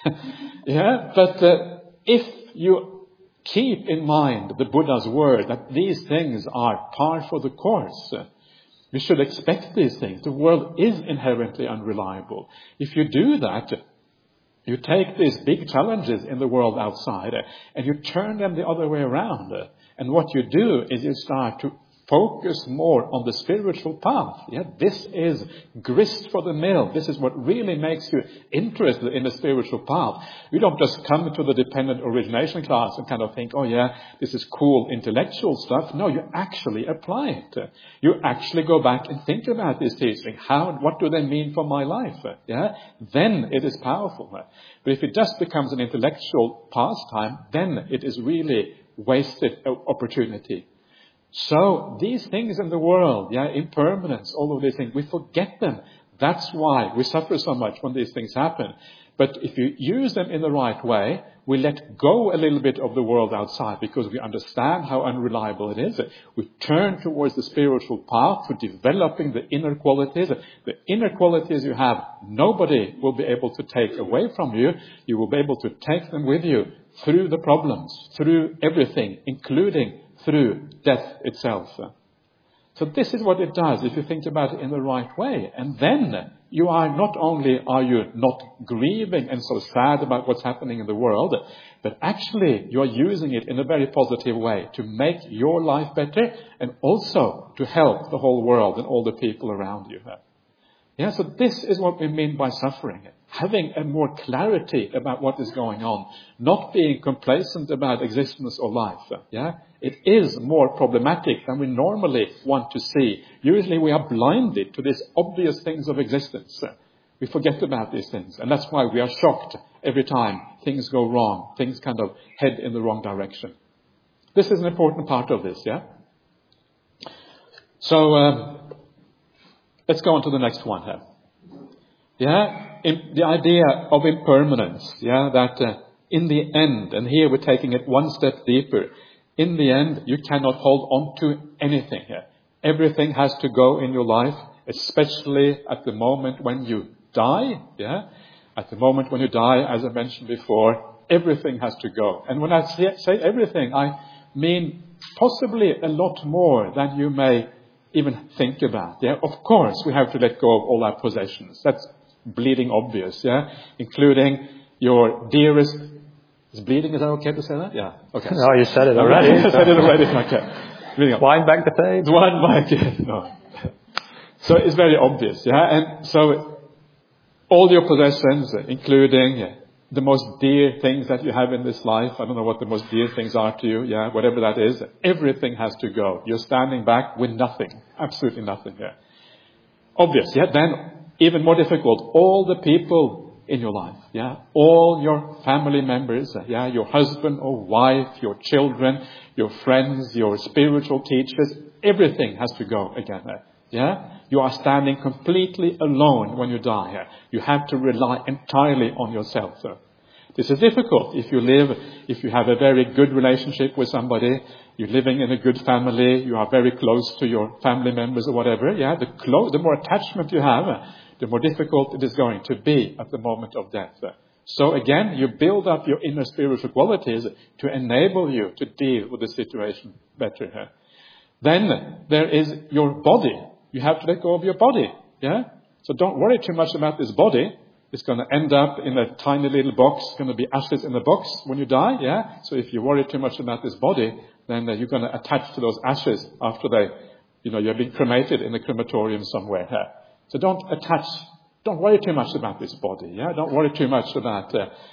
C: But if you keep in mind the Buddha's word that these things are par for the course, we should expect these things. The world is inherently unreliable. If you do that, you take these big challenges in the world outside and you turn them the other way around. And what you do is you start to focus more on the spiritual path. This is grist for the mill. This is what really makes you interested in the spiritual path. You don't just come to the dependent origination class and kind of think, this is cool intellectual stuff. No, you actually apply it. You actually go back and think about this teaching. What do they mean for my life? Then it is powerful. But if it just becomes an intellectual pastime, then it is really wasted opportunity. So these things in the world, impermanence, all of these things, we forget them. That's why we suffer so much when these things happen. But if you use them in the right way, we let go a little bit of the world outside because we understand how unreliable it is. We turn towards the spiritual path to developing the inner qualities. The inner qualities you have, nobody will be able to take away from you. You will be able to take them with you through the problems, through everything, including through death itself. So this is what it does if you think about it in the right way. And then you are not only are you not grieving and so sad about what's happening in the world, but actually you are using it in a very positive way to make your life better and also to help the whole world and all the people around you. So this is what we mean by suffering. Having a more clarity about what is going on, not being complacent about existence or life. It is more problematic than we normally want to see. Usually we are blinded to these obvious things of existence. We forget about these things. And that's why we are shocked every time things go wrong. Things kind of head in the wrong direction. This is an important part of this, So, let's go on to the next one here. The idea of impermanence, that in the end, and here we're taking it one step deeper, in the end you cannot hold on to anything here. Everything has to go in your life, especially at the moment when you die. At the moment when you die, as I mentioned before, everything has to go. And when I say everything, I mean possibly a lot more than you may even think about. Of course, we have to let go of all our possessions. That's bleeding obvious, including your dearest. Is that okay to say that? Okay.
D: No, you said it already.
C: You said it already. Okay.
D: Wind back the tape.
C: Wind back. No. So it's very obvious, And so all your possessions, including the most dear things that you have in this life. I don't know what the most dear things are to you. Yeah, whatever that is. Everything has to go. You're standing back with nothing. Absolutely nothing. Yeah. Obvious. Yeah. Then even more difficult. All the people in your life. Yeah. All your family members. Yeah. Your husband or wife, your children, your friends, your spiritual teachers. Everything has to go again. Yeah. You are standing completely alone when you die here. You have to rely entirely on yourself. This is difficult if you have a very good relationship with somebody, you're living in a good family, you are very close to your family members or whatever. Yeah, the more attachment you have, the more difficult it is going to be at the moment of death. So again, you build up your inner spiritual qualities to enable you to deal with the situation better. Then there is your body. You have to let go of your body, yeah? So don't worry too much about this body. It's going to end up in a tiny little box. It's going to be ashes in the box when you die, yeah? So if you worry too much about this body, then you're going to attach to those ashes after you've been cremated in a crematorium somewhere. Yeah? So don't worry too much about this body, yeah? Don't worry too much about,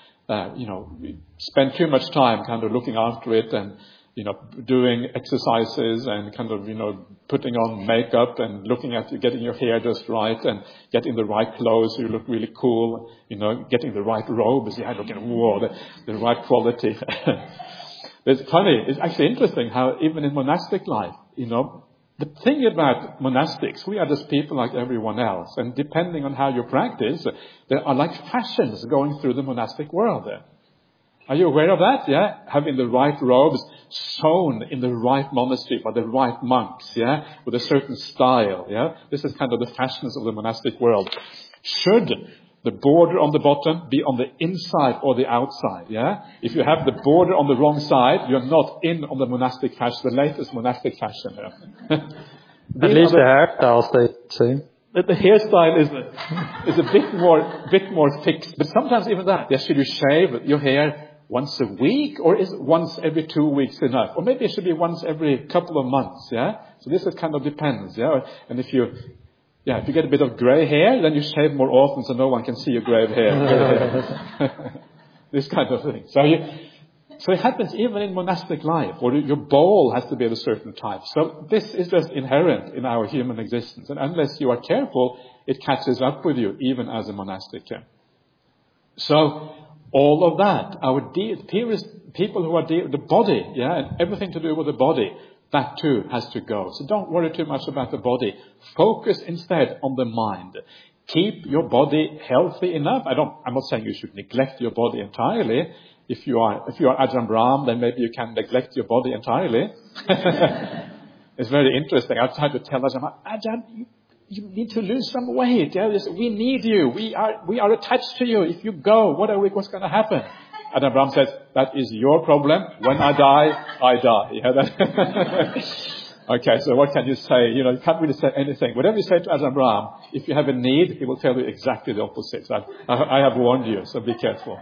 C: spend too much time kind of looking after it and, doing exercises and kind of, putting on makeup and looking at getting your hair just right and getting the right clothes so you look really cool, getting the right robes, looking, whoa, the right quality. It's funny, it's actually interesting how even in monastic life, the thing about monastics, we are just people like everyone else. And depending on how you practice, there are like fashions going through the monastic world there. Are you aware of that? Yeah? Having the right robes sewn in the right monastery by the right monks, yeah? With a certain style, yeah? This is kind of the fashions of the monastic world. Should the border on the bottom be on the inside or the outside, yeah? If you have the border on the wrong side, you're not in on the monastic fashion, the latest monastic fashion. Yeah?
D: At least the hairstyles stay the same.
C: The hairstyle is a bit more fixed, but sometimes even that. Yeah, should you shave your hair once a week, or is once every 2 weeks enough? Or maybe it should be once every couple of months, yeah? So this is kind of depends, yeah? And if you get a bit of grey hair, then you shave more often so no one can see your grey hair. This kind of thing. So it happens even in monastic life, or your bowl has to be of a certain type. So this is just inherent in our human existence. And unless you are careful, it catches up with you, even as a monastic. So all of that, people who are the body, yeah, and everything to do with the body, that too has to go. So don't worry too much about the body. Focus instead on the mind. Keep your body healthy enough. I'm not saying you should neglect your body entirely. If you are Ajahn Brahm, then maybe you can neglect your body entirely. It's very interesting. I've tried to tell Ajahn, you need to lose some weight. Yeah? We need you. We are attached to you. If you go, what's going to happen? Ajahn Brahm says, that is your problem. When I die, I die. Yeah, okay, so what can you say? You can't really say anything. Whatever you say to Ajahn Brahm, if you have a need, he will tell you exactly the opposite. I have warned you, so be careful.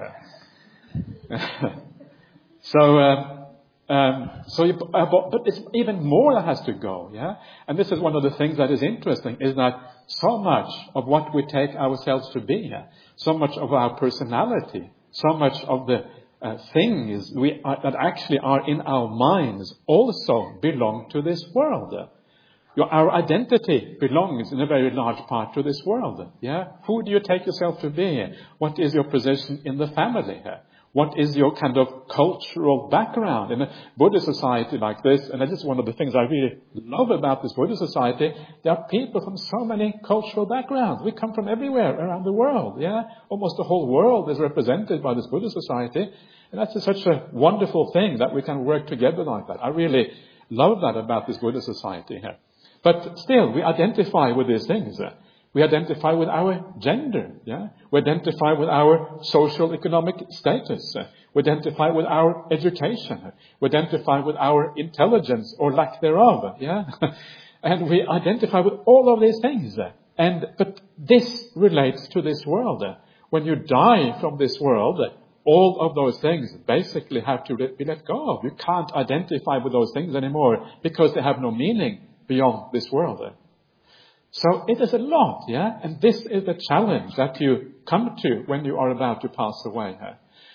C: But it's even more that has to go, yeah? And this is one of the things that is interesting, is that so much of what we take ourselves to be, so much of our personality, so much of the things that actually are in our minds also belong to this world. Our identity belongs in a very large part to this world, yeah? Who do you take yourself to be? What is your position in the family? What is your kind of cultural background in a Buddhist society like this? And that is one of the things I really love about this Buddhist society. There are people from so many cultural backgrounds. We come from everywhere around the world, yeah? Almost the whole world is represented by this Buddhist society. And that's such a wonderful thing that we can work together like that. I really love that about this Buddhist society here. But still, we identify with these things. We identify with our gender, yeah? We identify with our social economic status. We identify with our education. We identify with our intelligence or lack thereof, yeah? And we identify with all of these things. But this relates to this world. When you die from this world, all of those things basically have to be let go of. You can't identify with those things anymore because they have no meaning beyond this world. So it is a lot, yeah? And this is the challenge that you come to when you are about to pass away.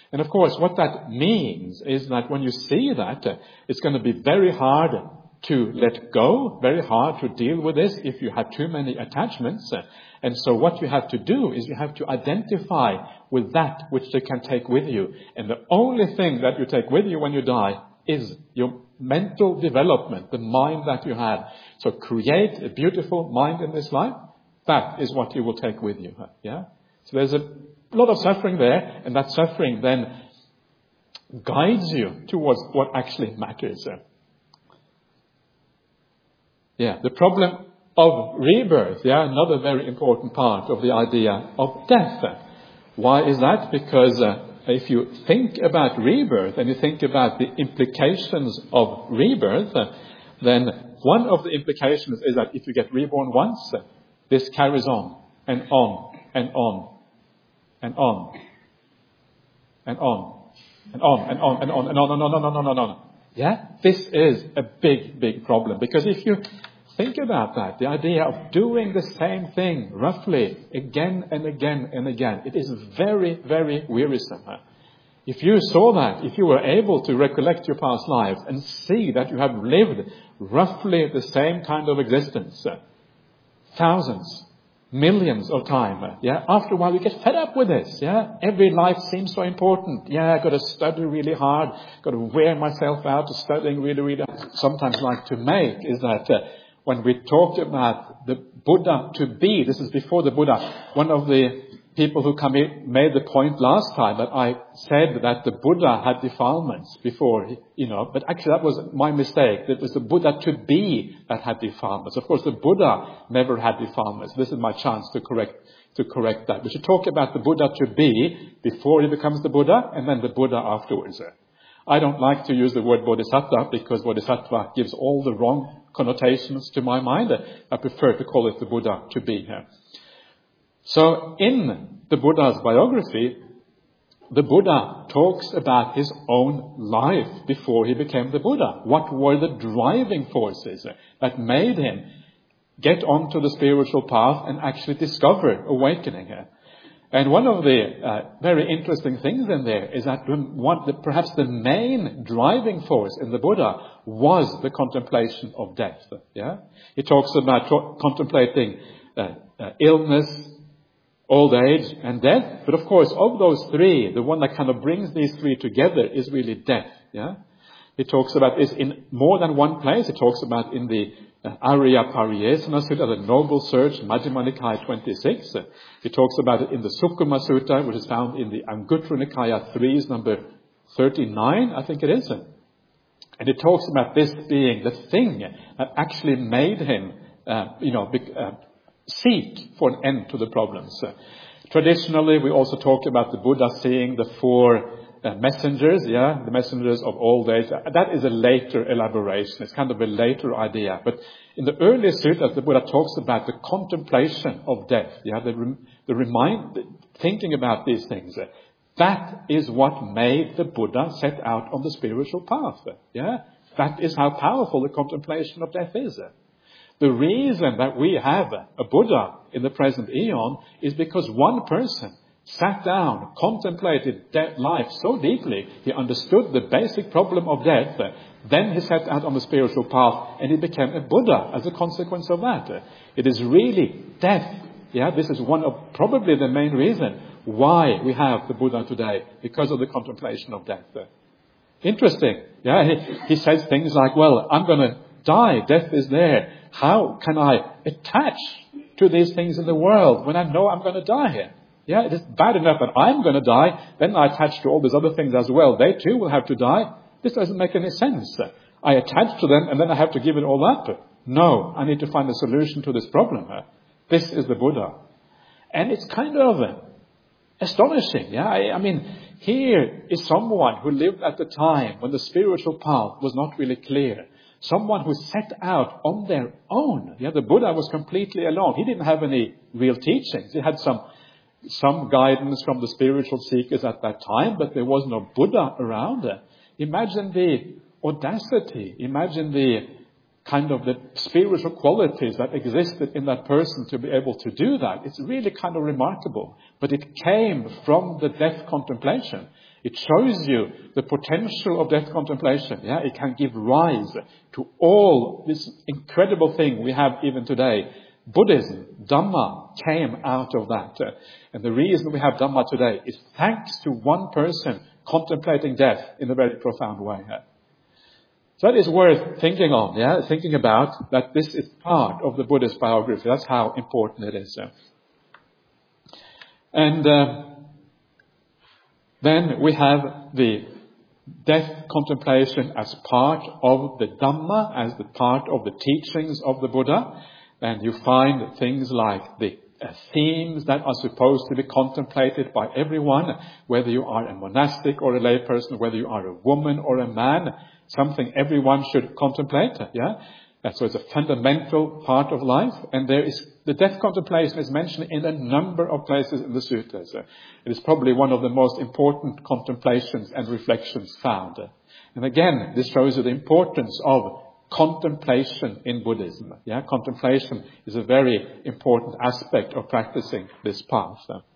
C: And of course, what that means is that when you see that, it's going to be very hard to let go, very hard to deal with this if you have too many attachments. And so what you have to do is you have to identify with that which you can take with you. And the only thing that you take with you when you die is your mental development, the mind that you have. So create a beautiful mind in this life. That is what you will take with you. Yeah. So there's a lot of suffering there, and that suffering then guides you towards what actually matters. Yeah, the problem of rebirth, another very important part of the idea of death. Why is that? Because if you think about rebirth and you think about the implications of rebirth, then one of the implications is that if you get reborn once, this carries on and on and on and on and on and on and on and on and on and on and on and on. Yeah, this is a big, big problem, because if you think about that, the idea of doing the same thing roughly again and again and again, it is very, very wearisome. If you saw that, if you were able to recollect your past lives and see that you have lived roughly the same kind of existence, thousands, millions of times, after a while you get fed up with this, Every life seems so important. I've got to study really hard, got to wear myself out studying really, really hard. Sometimes like to make is that when we talked about the Buddha to be, this is before the Buddha, one of the people who come in made the point last time that I said that the Buddha had defilements before, but actually that was my mistake. It was the Buddha to be that had defilements. Of course, the Buddha never had defilements. This is my chance to correct that. We should talk about the Buddha to be before he becomes the Buddha, and then the Buddha afterwards. I don't like to use the word bodhisattva because bodhisattva gives all the wrong connotations to my mind. I prefer to call it the Buddha to be here. So in the Buddha's biography, the Buddha talks about his own life before he became the Buddha. What were the driving forces that made him get onto the spiritual path and actually discover awakening? And one of the very interesting things in there is that perhaps the main driving force in the Buddha was the contemplation of death. He talks about contemplating illness, old age, and death. But of course, of those three, the one that kind of brings these three together is really death. He talks about this in more than one place. He talks about in the Arya Pariyesana Sutta, the Noble Search, Majjhima Nikaya 26. He talks about it in the Sukkuma Sutta, which is found in the Anguttara Nikaya 3's number 39, I think it is. And he talks about this being the thing that actually made him, seek for an end to the problems. Traditionally, we also talk about the Buddha seeing the four messengers, the messengers of old age. That is a later elaboration. It's kind of a later idea. But in the earlier suttas, the Buddha talks about the contemplation of death. Thinking about these things. That is what made the Buddha set out on the spiritual path. That is how powerful the contemplation of death is. The reason that we have a Buddha in the present eon is because one person sat down, contemplated life so deeply, he understood the basic problem of death, then he set out on the spiritual path and he became a Buddha as a consequence of that. It is really death. This is one of probably the main reason why we have the Buddha today, because of the contemplation of death. Interesting. He says things like, well, I'm going to die. Death is there. How can I attach to these things in the world when I know I'm going to die here? It is bad enough that I'm going to die, then I attach to all these other things as well. They too will have to die. This doesn't make any sense. I attach to them and then I have to give it all up. No, I need to find a solution to this problem. This is the Buddha. And it's kind of astonishing. I mean, here is someone who lived at the time when the spiritual path was not really clear. Someone who set out on their own. The Buddha was completely alone. He didn't have any real teachings. He had some guidance from the spiritual seekers at that time, but there was no Buddha around. Imagine the audacity. Imagine the kind of the spiritual qualities that existed in that person to be able to do that. It's really kind of remarkable. But it came from the death contemplation. It shows you the potential of death contemplation. Yeah, it can give rise to all this incredible thing we have even today. Buddhism, Dhamma, came out of that. And the reason we have Dhamma today is thanks to one person contemplating death in a very profound way. So that is worth thinking on, yeah, thinking about that this is part of the Buddhist biography. That's how important it is. And then we have the death contemplation as part of the Dhamma, as the part of the teachings of the Buddha. And you find things like the themes that are supposed to be contemplated by everyone, whether you are a monastic or a lay person, whether you are a woman or a man, something everyone should contemplate. Yeah, so it's a fundamental part of life. And the death contemplation is mentioned in a number of places in the suttas. It is probably one of the most important contemplations and reflections found. And again, this shows you the importance of contemplation in Buddhism. Yeah, contemplation is a very important aspect of practicing this path.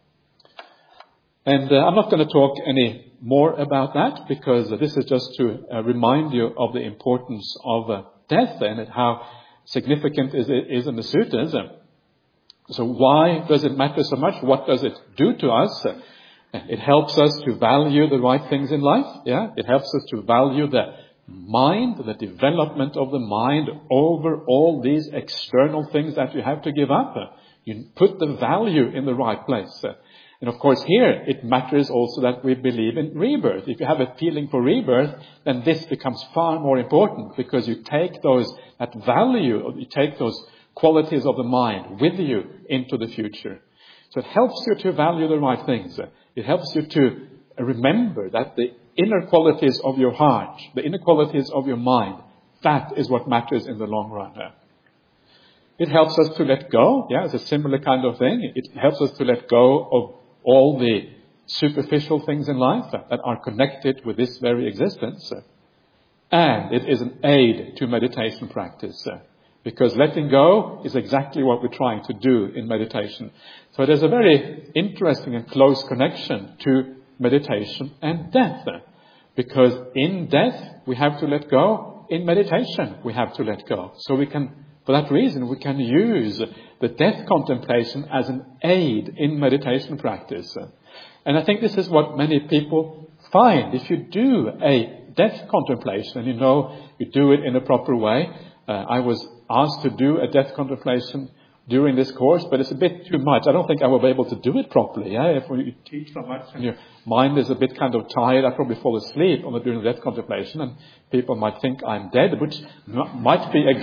C: And I'm not going to talk any more about that, because this is just to remind you of the importance of death and how significant it is in the suttas. So why does it matter so much? What does it do to us? It helps us to value the right things in life. Yeah, it helps us to value the mind, the development of the mind over all these external things that you have to give up. You put the value in the right place. And of course here it matters also that we believe in rebirth. If you have a feeling for rebirth, then this becomes far more important, because you take that value, you take those qualities of the mind with you into the future. So it helps you to value the right things. It helps you to remember that the inner qualities of your heart, the inner qualities of your mind, that is what matters in the long run. It helps us to let go. Yeah, it's a similar kind of thing. It helps us to let go of all the superficial things in life that are connected with this very existence. And it is an aid to meditation practice. Because letting go is exactly what we're trying to do in meditation. So there's a very interesting and close connection to meditation and death. Because in death we have to let go. In meditation we have to let go. So for that reason, we can use the death contemplation as an aid in meditation practice. And I think this is what many people find. If you do a death contemplation, and you do it in a proper way. I was asked to do a death contemplation during this course, but it's a bit too much. I don't think I will be able to do it properly. Yeah? If you teach so much and your mind is a bit kind of tired, I probably fall asleep during the death contemplation, and people might think I'm dead, which might be a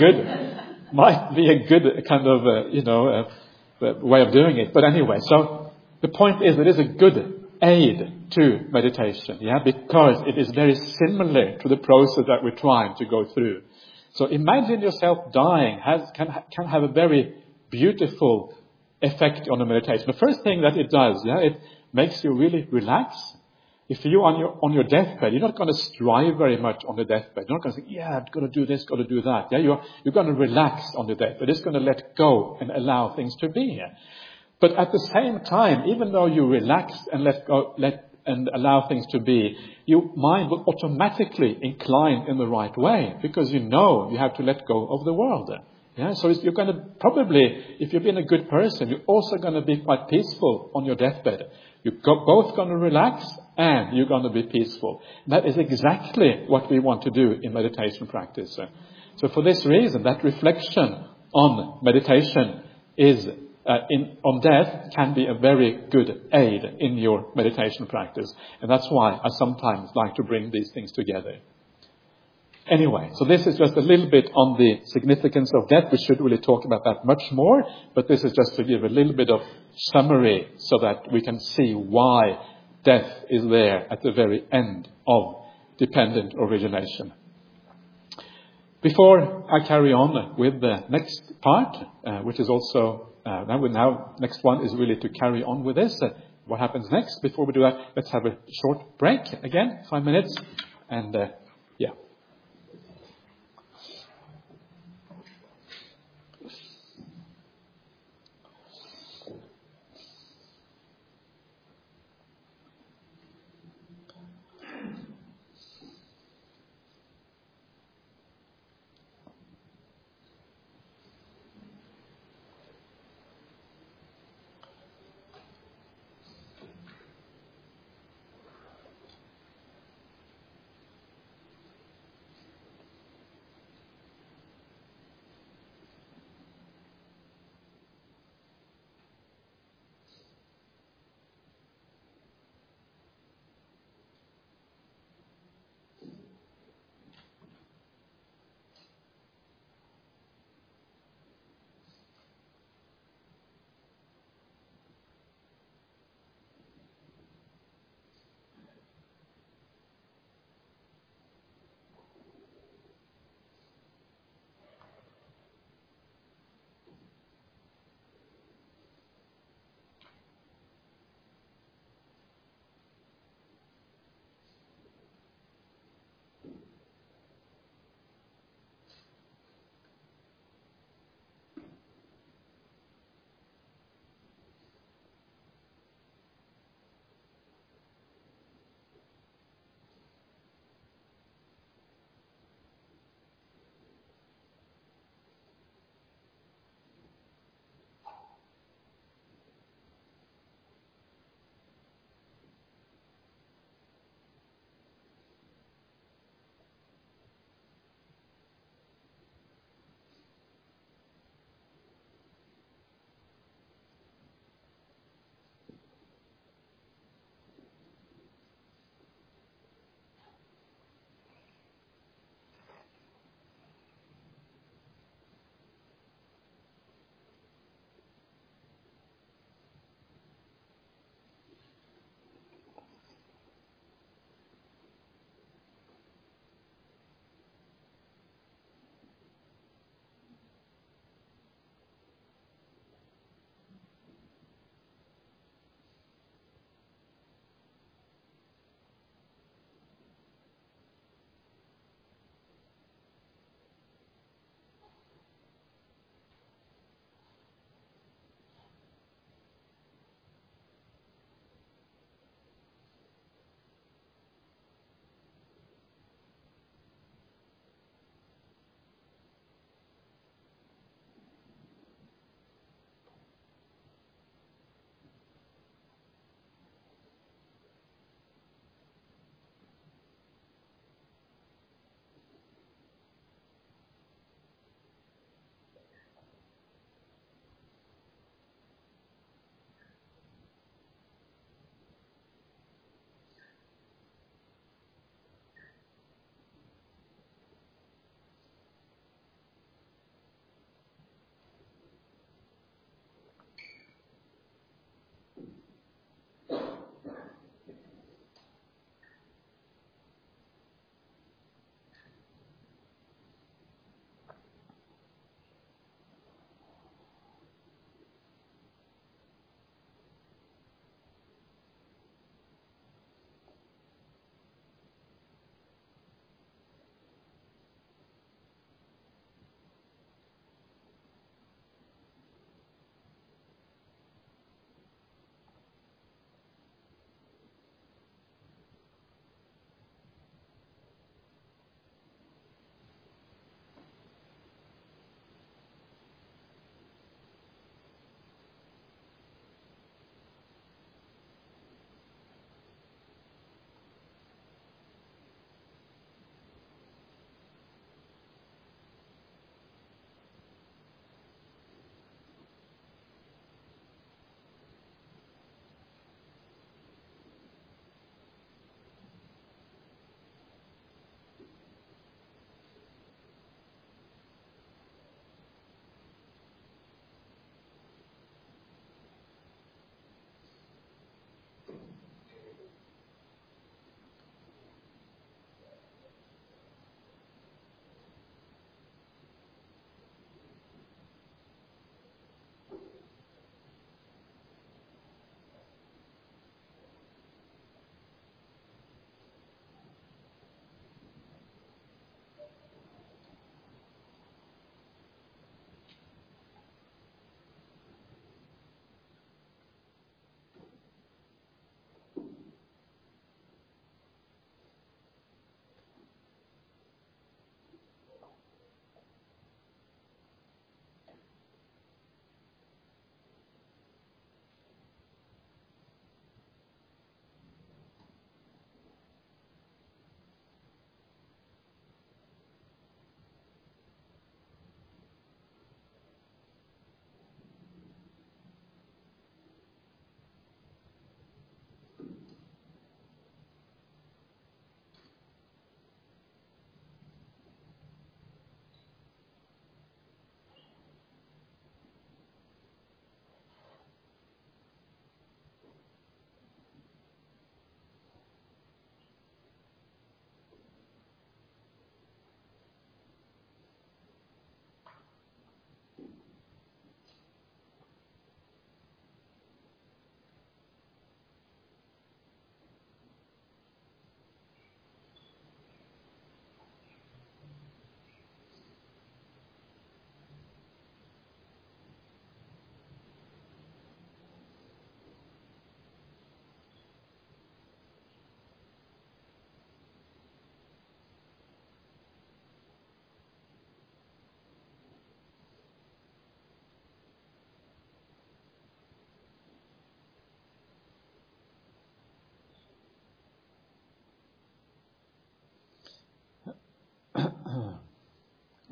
C: good kind of way of doing it. But anyway, so the point is, it is a good aid to meditation, yeah, because it is very similar to the process that we're trying to go through. So imagine yourself dying can have a very beautiful effect on the meditation. The first thing that it does, yeah, it makes you really relax. If you're on your deathbed, you're not going to strive very much on the deathbed. You're not going to think, yeah, I've got to do this, got to do that. Yeah, you're going to relax on the deathbed. It's going to let go and allow things to be here. But at the same time, even though you relax and let go, and allow things to be, your mind will automatically incline in the right way, because you have to let go of the world. Yeah, so you're going to probably, if you've been a good person, you're also going to be quite peaceful on your deathbed. You're both going to relax and you're going to be peaceful. That is exactly what we want to do in meditation practice. So for this reason, that reflection on meditation on death can be a very good aid in your meditation practice. And that's why I sometimes like to bring these things together. Anyway, so this is just a little bit on the significance of death. We should really talk about that much more, but this is just to give a little bit of summary so that we can see why death is there at the very end of dependent origination. Before I carry on with the next part, which is also now next one is really to carry on with this. What happens next? Before we do that, let's have a short break again, 5 minutes, and yeah.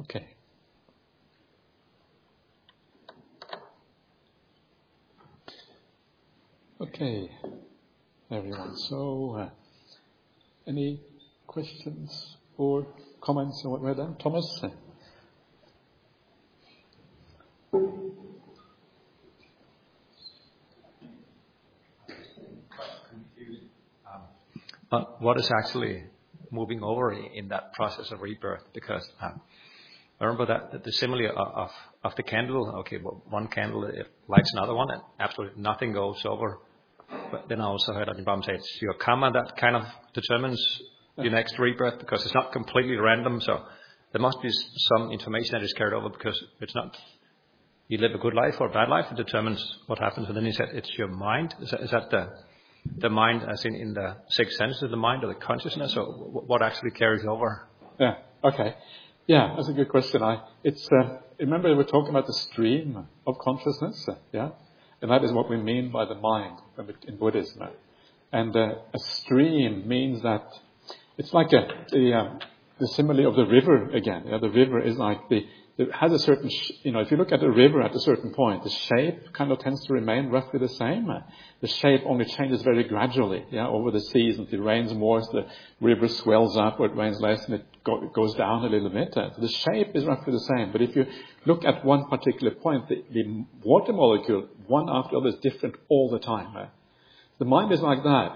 C: Okay. Okay, everyone. So, any questions or comments on what we've done? Thomas?
F: What is actually moving over in that process of rebirth? Because I remember that the simile of the candle. Okay, well, one candle it lights another one, and absolutely nothing goes over. But then I also heard Ajahn Brahm say it's your karma that kind of determines your next rebirth, because it's not completely random. So there must be some information that is carried over, because it's not you live a good life or a bad life. It determines what happens. And then he said it's your mind. Is that the mind, as in the six senses of the mind, or the consciousness, or what actually carries over?
C: Yeah. Okay. Yeah, that's a good question. Remember we were talking about the stream of consciousness. Yeah, and that is what we mean by the mind in Buddhism. And a stream means that it's like the simile of the river again. Yeah, the river is like it has a certain, if you look at a river at a certain point, the shape kind of tends to remain roughly the same. The shape only changes very gradually, over the seasons. It rains more, so the river swells up, or it rains less, and it goes down a little bit. So the shape is roughly the same. But if you look at one particular point, the water molecule, one after the other, is different all the time. The mind is like that.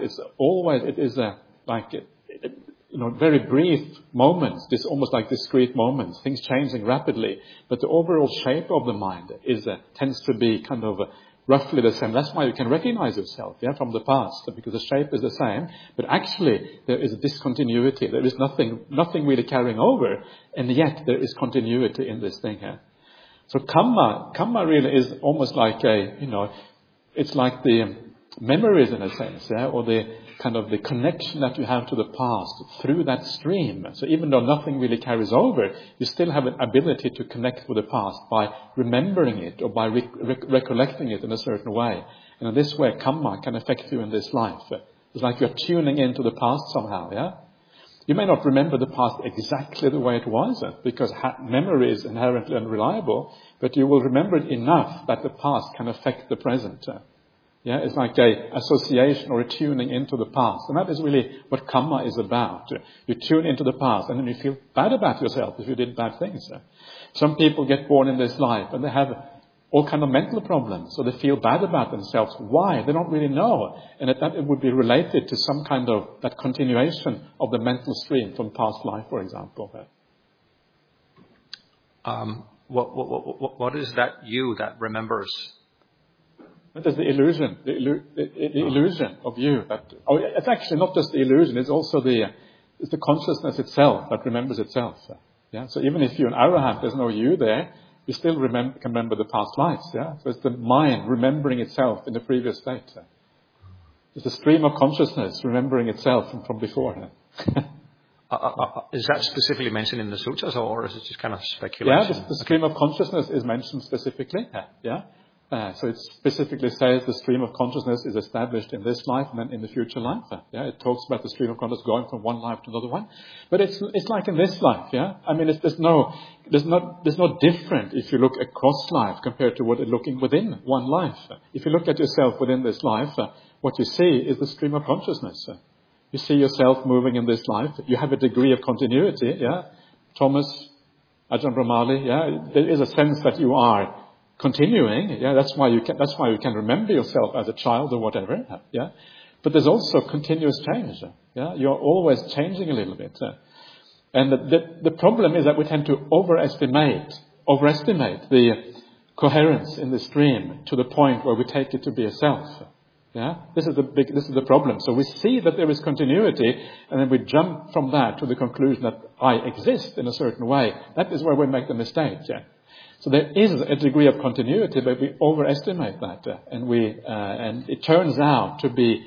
C: Very brief moments, almost like discrete moments, things changing rapidly, but the overall shape of the mind tends to be kind of roughly the same. That's why you can recognize yourself, from the past, because the shape is the same, but actually there is a discontinuity. There is nothing really carrying over, and yet there is continuity in this thing here. So karma really is almost like it's like the memories in a sense, or the kind of the connection that you have to the past through that stream. So even though nothing really carries over, you still have an ability to connect with the past by remembering it or by recollecting it in a certain way. And in this way, karma can affect you in this life. It's like you're tuning into the past somehow, You may not remember the past exactly the way it was, because memory is inherently unreliable, but you will remember it enough that the past can affect the present. It's like a association or a tuning into the past. And that is really what karma is about. You tune into the past, and then you feel bad about yourself if you did bad things. Some people get born in this life and they have all kind of mental problems, so they feel bad about themselves. Why? They don't really know. And that it would be related to some kind of that continuation of the mental stream from past life, for example.
F: What is that you that remembers?
C: That is the illusion, the illusion of you. It's actually not just the illusion; it's also the consciousness itself that remembers itself. So even if you're an arahant, there's no you there. You still can remember the past lives. So it's the mind remembering itself in the previous state. It's the stream of consciousness remembering itself from before.
F: Is that specifically mentioned in the sutras, or is it just kind of speculation?
C: The stream of consciousness is mentioned specifically. So it specifically says the stream of consciousness is established in this life and then in the future life. It talks about the stream of consciousness going from one life to another one. But it's like in this life. I mean, there's no different if you look across life compared to what you're looking within one life. If you look at yourself within this life, what you see is the stream of consciousness. You see yourself moving in this life. You have a degree of continuity. Thomas, Ajahn Brahmali. There is a sense that you are continuing, that's why you can remember yourself as a child or whatever, But there's also continuous change, You're always changing a little bit, and the problem is that we tend to overestimate the coherence in the stream to the point where we take it to be a self. This is the problem. So we see that there is continuity, and then we jump from that to the conclusion that I exist in a certain way. That is where we make the mistake. So there is a degree of continuity, but we overestimate that, and it turns out to be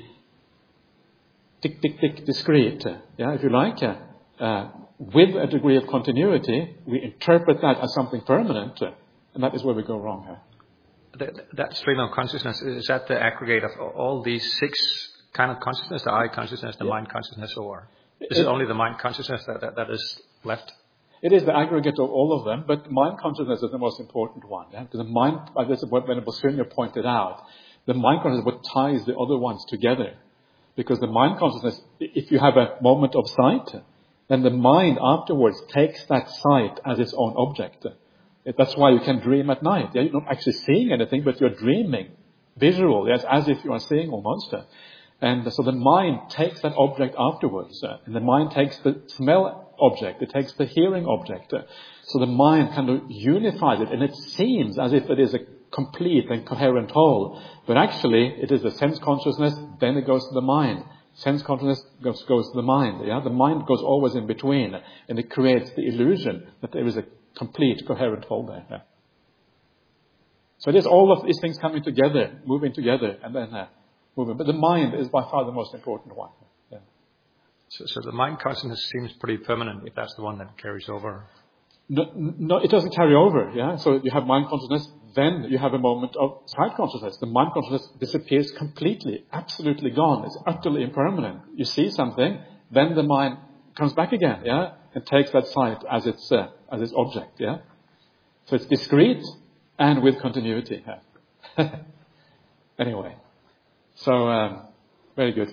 C: discrete, if you like. With a degree of continuity, we interpret that as something permanent, and that is where we go wrong here.
F: That stream of consciousness, is that the aggregate of all these six kind of consciousness, the eye consciousness, the mind consciousness, or is it only the mind consciousness that is left?
C: It is the aggregate of all of them, but mind consciousness is the most important one. Yeah? Because the mind, this is what Venerable Srinya pointed out, the mind consciousness is what ties the other ones together. Because the mind consciousness, if you have a moment of sight, then the mind afterwards takes that sight as its own object. That's why you can dream at night. Yeah? You're not actually seeing anything, but you're dreaming. Visual, yes, as if you are seeing almost. And so the mind takes that object afterwards. And the mind takes the smell object. It takes the hearing object. So the mind kind of unifies it. And it seems as if it is a complete and coherent whole. But actually, it is the sense consciousness, then it goes to the mind. Sense consciousness goes to the mind. Yeah? The mind goes always in between. And it creates the illusion that there is a complete, coherent whole there. Yeah? So it is all of these things coming together, moving together, and then moving. But the mind is by far the most important one. Yeah.
F: So the mind consciousness seems pretty permanent if that's the one that carries over.
C: No, it doesn't carry over. Yeah. So you have mind consciousness, then you have a moment of sight consciousness. The mind consciousness disappears completely, absolutely gone. It's utterly impermanent. You see something, then the mind comes back again. Yeah, and takes that sight as its object. Yeah. So it's discrete and with continuity. Yeah. Anyway. So, very good.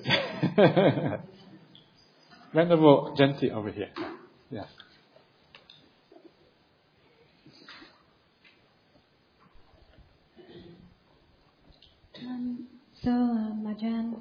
C: Venerable Genti over here. Yeah.
G: Majan,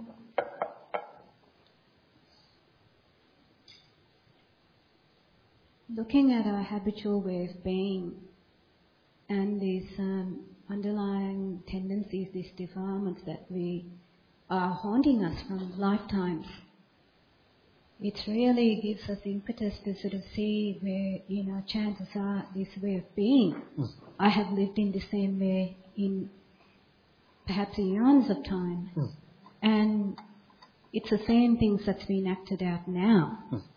G: looking at our habitual way of being and these underlying tendencies, these defilements that we are haunting us from lifetimes, it really gives us impetus to sort of see where, chances are this way of being. I have lived in the same way in perhaps eons of time. And it's the same things that's been acted out now.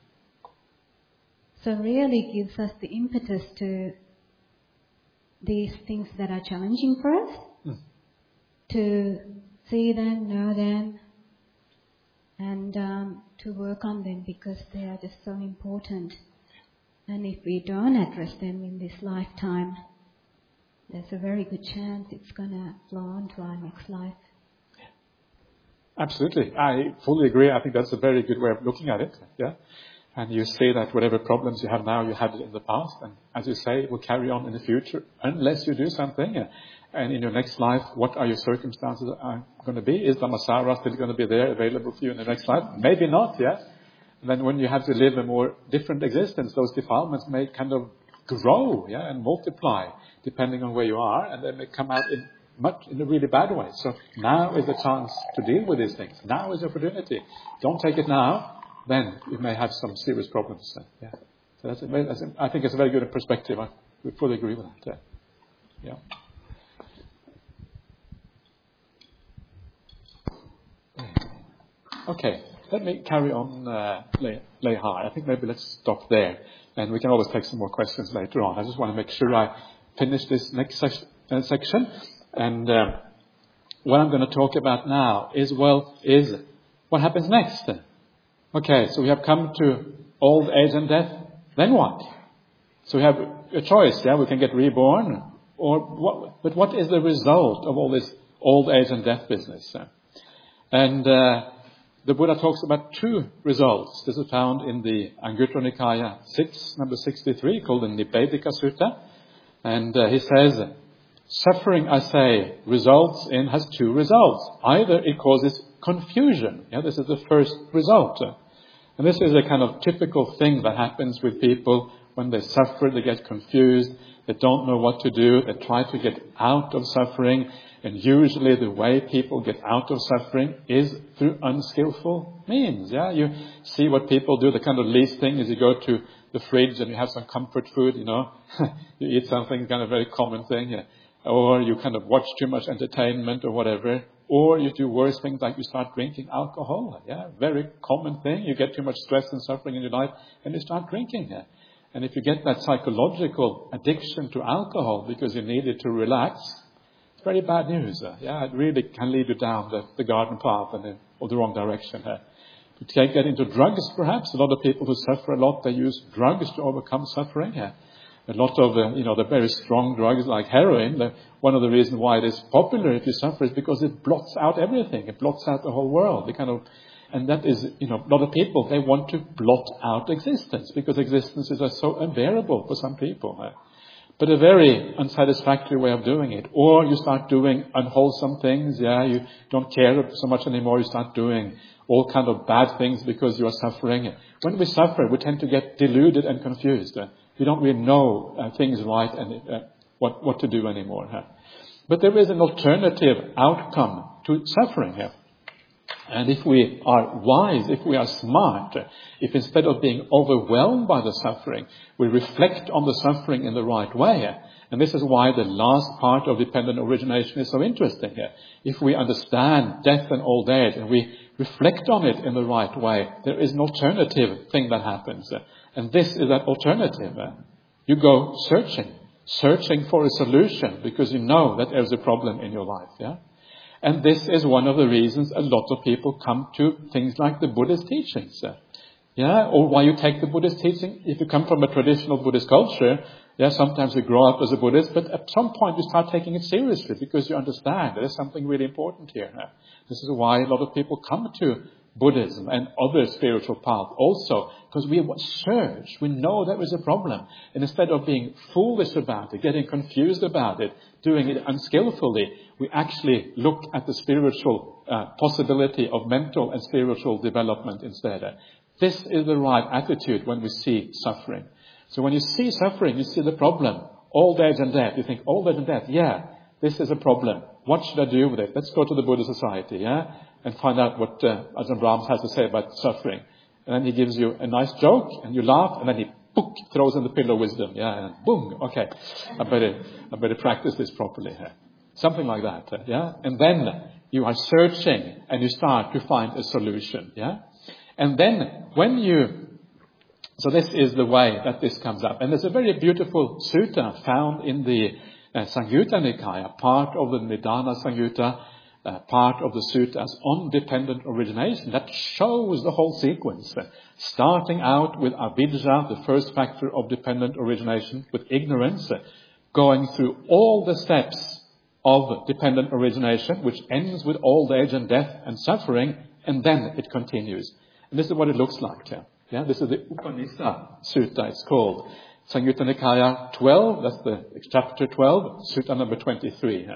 G: So really gives us the impetus to these things that are challenging for us, to see them, know them, and to work on them because they are just so important. And if we don't address them in this lifetime, there's a very good chance it's going to flow on to our next life.
C: Absolutely. I fully agree. I think that's a very good way of looking at it. Yeah. And you say that whatever problems you have now, you had it in the past. And as you say, it will carry on in the future unless you do something. And in your next life, what are your circumstances are going to be? Is Dhammasara still going to be there available for you in the next life? Maybe not, yeah. And then when you have to live a more different existence, those defilements may kind of grow, yeah, and multiply depending on where you are. And they may come out in a really bad way. So now is the chance to deal with these things. Now is the opportunity. Don't take it now, then you may have some serious problems. Yeah. So I think it's a very good perspective. I fully agree with that. Yeah. Okay, let me carry on Lay High. I think maybe let's stop there. And we can always take some more questions later on. I just want to make sure I finish this next section. And what I'm going to talk about now is what happens next. Okay, so we have come to old age and death. Then what? So we have a choice. Yeah, we can get reborn, or what? But what is the result of all this old age and death business? And the Buddha talks about two results. This is found in the Anguttara Nikaya 6, number 63, called the Nibbedika Sutta. And he says, suffering, I say, has two results. Either it causes confusion. Yeah, this is the first result. And this is a kind of typical thing that happens with people when they suffer. They get confused. They don't know what to do. They try to get out of suffering. And usually the way people get out of suffering is through unskillful means. Yeah, you see what people do. The kind of least thing is you go to the fridge and you have some comfort food, you eat something, kind of very common thing. Yeah. Or you kind of watch too much entertainment or whatever. Or you do worse things like you start drinking alcohol. Yeah, very common thing. You get too much stress and suffering in your life and you start drinking. Yeah. And if you get that psychological addiction to alcohol because you need it to relax, it's very bad news. Yeah, it really can lead you down the garden path or the wrong direction. to get into drugs, perhaps. A lot of people who suffer a lot, they use drugs to overcome suffering. A lot of the very strong drugs like heroin, one of the reasons why it is popular if you suffer is because it blots out everything. It blots out the whole world. And that is, a lot of people, they want to blot out existence because existence is so unbearable for some people. But a very unsatisfactory way of doing it. Or you start doing unwholesome things. You don't care so much anymore. You start doing all kind of bad things because you are suffering. When we suffer, we tend to get deluded and confused. We don't really know things right and what to do anymore. But there is an alternative outcome to suffering here. And if we are wise, if we are smart, if instead of being overwhelmed by the suffering, we reflect on the suffering in the right way. And this is why the last part of dependent origination is so interesting here. If we understand death and old age and we reflect on it in the right way, there is an alternative thing that happens. And this is that alternative. You go searching for a solution because you know that there's a problem in your life. And this is one of the reasons a lot of people come to things like the Buddhist teachings. Or why you take the Buddhist teaching. If you come from a traditional Buddhist culture, sometimes you grow up as a Buddhist, but at some point you start taking it seriously because you understand there is something really important here. This is why a lot of people come to Buddhism and other spiritual paths also, because we search, we know there is a problem. And instead of being foolish about it, getting confused about it, doing it unskillfully, we actually look at the spiritual possibility of mental and spiritual development instead. This is the right attitude when we see suffering. So when you see suffering, you see the problem. Old age and death. You think, old age and death, this is a problem. What should I do with it? Let's go to the Buddha Society, and find out what Ajahn Brahms has to say about suffering. And then he gives you a nice joke, and you laugh, and then he throws in the pillow of wisdom. And boom, okay, I better practice this properly. Something like that. And then you are searching, and you start to find a solution. And then so this is the way that this comes up. And there's a very beautiful sutta found in the Samyutta Nikaya, part of the Nidana Samyutta, part of the suttas on dependent origination that shows the whole sequence, starting out with avidya, the first factor of dependent origination, with ignorance, going through all the steps of dependent origination, which ends with old age and death and suffering, and then it continues. And this is what it looks like here. This is the Upanishad Sutta, it's called. Samyutta Nikaya 12, that's the chapter 12, Sutta number 23.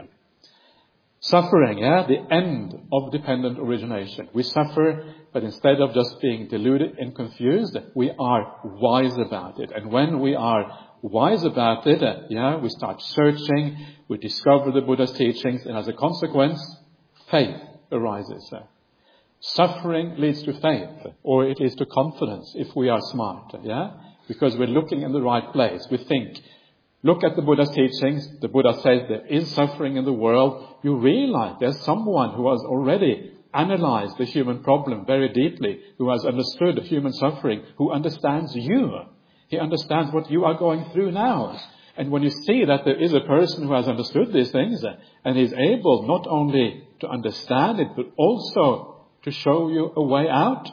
C: Suffering, the end of dependent origination. We suffer, but instead of just being deluded and confused, we are wise about it. And when we are wise about it, we start searching, we discover the Buddha's teachings, and as a consequence, faith arises. Suffering leads to faith, or it leads to confidence if we are smart, because we're looking in the right place. We think, look at the Buddha's teachings. The Buddha says there is suffering in the world. You realize there's someone who has already analyzed the human problem very deeply, who has understood human suffering, who understands you. He understands what you are going through now. And when you see that there is a person who has understood these things and is able not only to understand it, but also to show you a way out,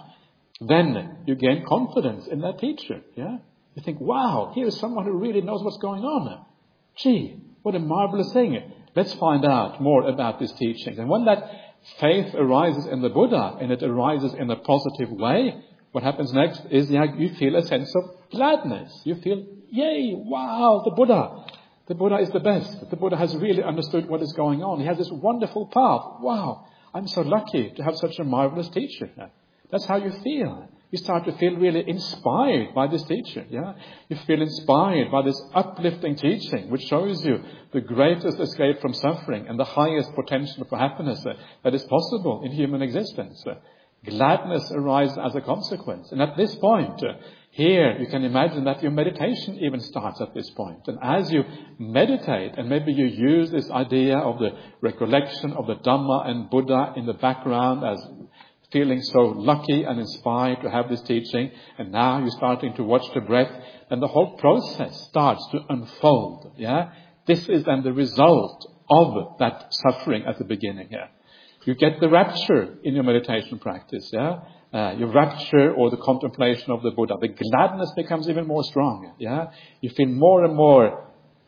C: then you gain confidence in that teacher. You think, wow, here is someone who really knows what's going on. Gee, what a marvelous thing. Let's find out more about these teachings. And when that faith arises in the Buddha, and it arises in a positive way, what happens next is you feel a sense of gladness. You feel, yay, wow, the Buddha. The Buddha is the best. The Buddha has really understood what is going on. He has this wonderful path. Wow, I'm so lucky to have such a marvelous teacher. That's how you feel. You start to feel really inspired by this teacher. You feel inspired by this uplifting teaching, which shows you the greatest escape from suffering and the highest potential for happiness that is possible in human existence. Gladness arises as a consequence. And at this point, here you can imagine that your meditation even starts at this point. And as you meditate, and maybe you use this idea of the recollection of the Dhamma and Buddha in the background as feeling so lucky and inspired to have this teaching, and now you're starting to watch the breath, and the whole process starts to unfold. This is then the result of that suffering at the beginning here. You get the rapture in your meditation practice, your rapture or the contemplation of the Buddha, the gladness becomes even more strong. Yeah, you feel more and more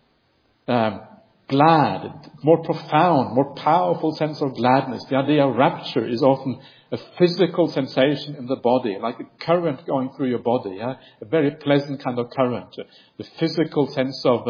C: glad, more profound, more powerful sense of gladness. The idea of rapture is often a physical sensation in the body, like a current going through your body. Yeah, a very pleasant kind of current. The physical sense of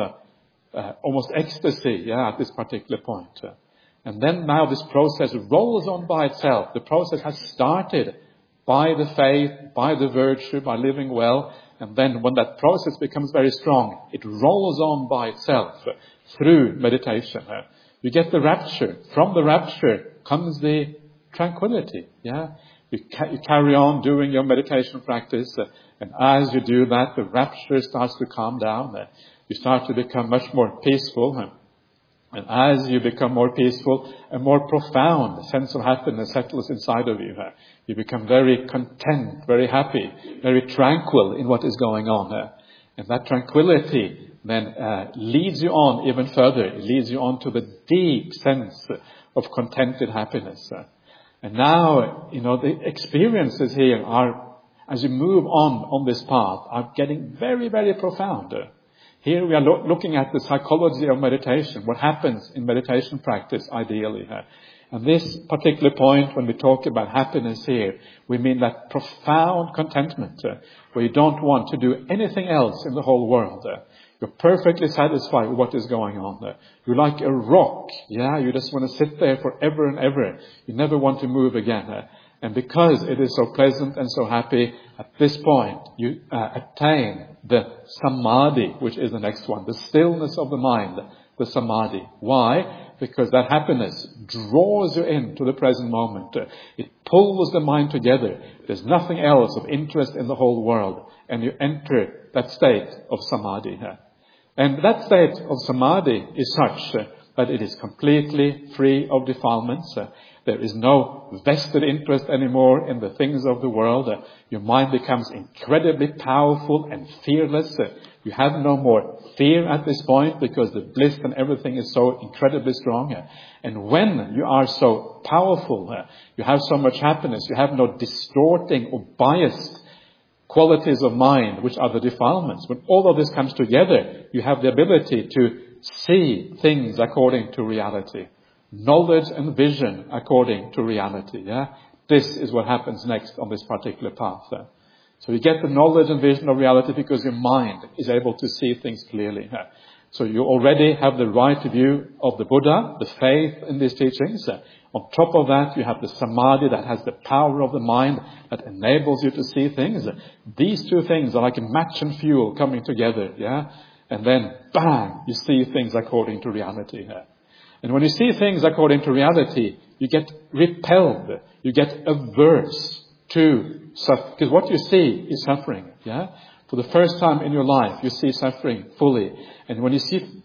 C: almost ecstasy. Yeah, at this particular point. And then now this process rolls on by itself. The process has started by the faith, by the virtue, by living well. And then when that process becomes very strong, it rolls on by itself through meditation. You get the rapture. From the rapture comes the tranquility. Yeah, you carry on doing your meditation practice. And as you do that, the rapture starts to calm down. You start to become much more peaceful. And as you become more peaceful, a more profound sense of happiness settles inside of you. You become very content, very happy, very tranquil in what is going on. And that tranquility then leads you on even further. It leads you on to the deep sense of contented happiness. And now, the experiences here are, as you move on this path, are getting very, very profound. Here we are looking at the psychology of meditation, what happens in meditation practice ideally. And this particular point, when we talk about happiness here, we mean that profound contentment, where you don't want to do anything else in the whole world. You're perfectly satisfied with what is going on. You're like a rock. Yeah, you just want to sit there forever and ever. You never want to move again. And because it is so pleasant and so happy, at this point, you attain the samadhi, which is the next one, the stillness of the mind, the samadhi. Why? Because that happiness draws you into the present moment. It pulls the mind together. There's nothing else of interest in the whole world. And you enter that state of samadhi. And that state of samadhi is such that it is completely free of defilements. There is no vested interest anymore in the things of the world. Your mind becomes incredibly powerful and fearless. You have no more fear at this point because the bliss and everything is so incredibly strong. And when you are so powerful, you have so much happiness, you have no distorting or biased qualities of mind, which are the defilements. When all of this comes together, you have the ability to see things according to reality. Knowledge and vision according to reality. Yeah, this is what happens next on this particular path. So you get the knowledge and vision of reality because your mind is able to see things clearly. So you already have the right view of the Buddha, the faith in these teachings. On top of that, you have the samadhi that has the power of the mind that enables you to see things. These two things are like a match and fuel coming together. Yeah, and then bang, you see things according to reality. And when you see things according to reality, you get repelled, you get averse to suffering. Because what you see is suffering. Yeah? For the first time in your life, you see suffering fully. And when you see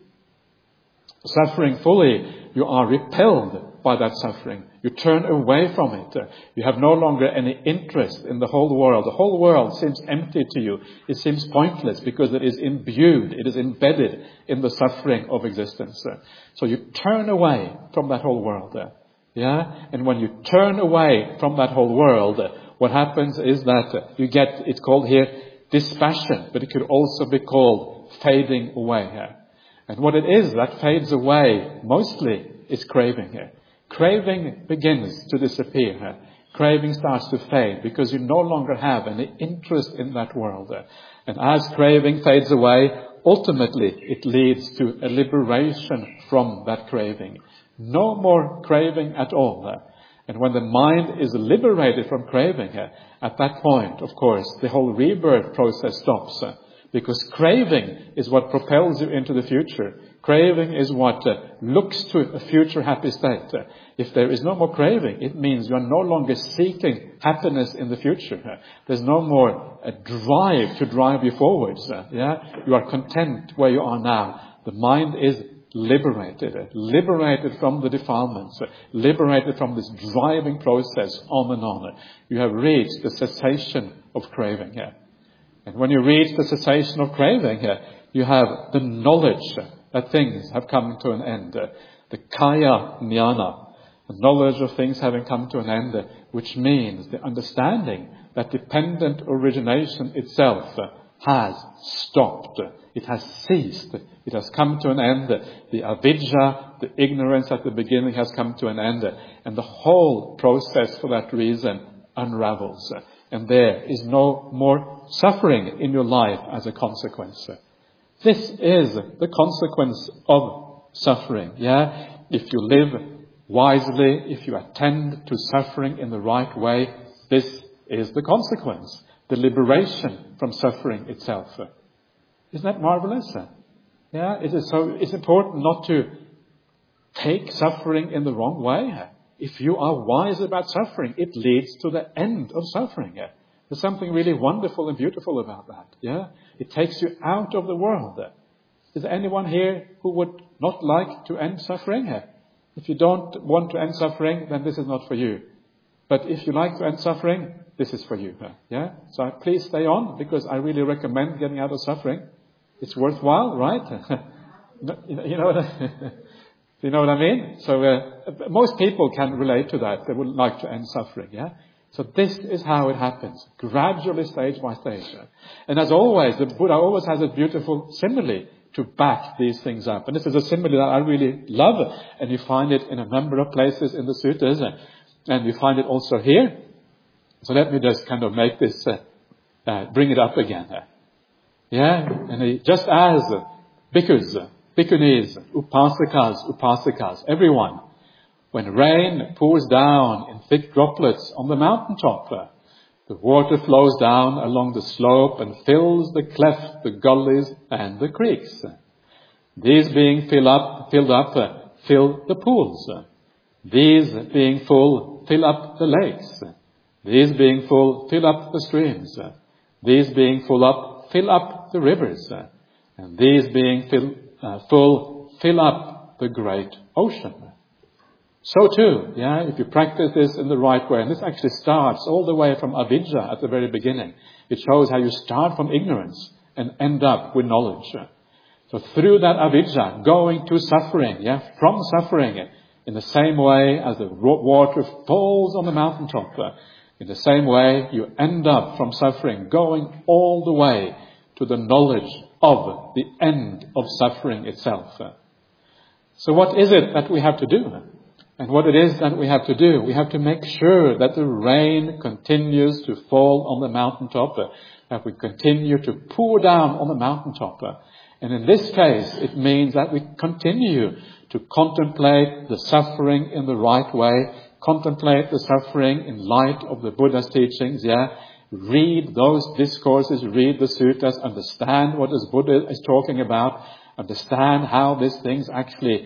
C: suffering fully, you are repelled by that suffering. You turn away from it. You have no longer any interest in the whole world. The whole world seems empty to you. It seems pointless because it is imbued, it is embedded in the suffering of existence. So you turn away from that whole world. Yeah? And when you turn away from that whole world, what happens is that you get, it's called here dispassion, but it could also be called fading away. And what it is that fades away mostly is craving. Craving begins to disappear. Craving starts to fade because you no longer have any interest in that world. And as craving fades away, ultimately it leads to a liberation from that craving. No more craving at all. And when the mind is liberated from craving, at that point, of course, the whole rebirth process stops. Because craving is what propels you into the future. Craving is what looks to a future happy state. If there is no more craving, it means you are no longer seeking happiness in the future. There's no more a drive to drive you forwards. You are content where you are now. The mind is liberated from the defilements, liberated from this driving process on and on. You have reached the cessation of craving. And when you reach the cessation of craving, you have the knowledge that things have come to an end. The kaya jnana, the knowledge of things having come to an end, which means the understanding that dependent origination itself has stopped. It has ceased. It has come to an end. The avidya, the ignorance at the beginning, has come to an end. And the whole process for that reason unravels. And there is no more suffering in your life as a consequence. This is the consequence of suffering. Yeah? If you live wisely, if you attend to suffering in the right way, this is the consequence. The liberation from suffering itself. Isn't that marvelous? Yeah, it's important not to take suffering in the wrong way. If you are wise about suffering, it leads to the end of suffering. There's something really wonderful and beautiful about that. Yeah, it takes you out of the world. Is there anyone here who would not like to end suffering? If you don't want to end suffering, then this is not for you. But if you like to end suffering, this is for you. Yeah? So please stay on, because I really recommend getting out of suffering. It's worthwhile, right? You know what I mean? So most people can relate to that. They would like to end suffering. Yeah. So this is how it happens, gradually, stage by stage. And as always, the Buddha always has a beautiful simile to back these things up. And this is a simile that I really love, and you find it in a number of places in the sutras, and you find it also here. So let me just kind of make this, bring it up again. Yeah, and just as bhikkhus, bhikkhunis, upasikas, everyone, when rain pours down in thick droplets on the mountaintop, the water flows down along the slope and fills the cleft, the gullies, and the creeks. These being filled up, fill the pools. These being full, fill up the lakes. These being full, fill up the streams. These being full up, fill up the rivers. And these being full, fill up the great ocean. So too, yeah, if you practice this in the right way, and this actually starts all the way from avidya at the very beginning. It shows how you start from ignorance and end up with knowledge. So through that avidya, going to suffering, yeah, from suffering, in the same way as the water falls on the mountaintop, in the same way you end up from suffering, going all the way to the knowledge of the end of suffering itself. So what is it that we have to do? And what it is that we have to do, we have to make sure that the rain continues to fall on the mountaintop, that we continue to pour down on the mountaintop. And in this case, it means that we continue to contemplate the suffering in the right way, contemplate the suffering in light of the Buddha's teachings, yeah. Read those discourses, read the sutras, understand what this Buddha is talking about, understand how these things actually,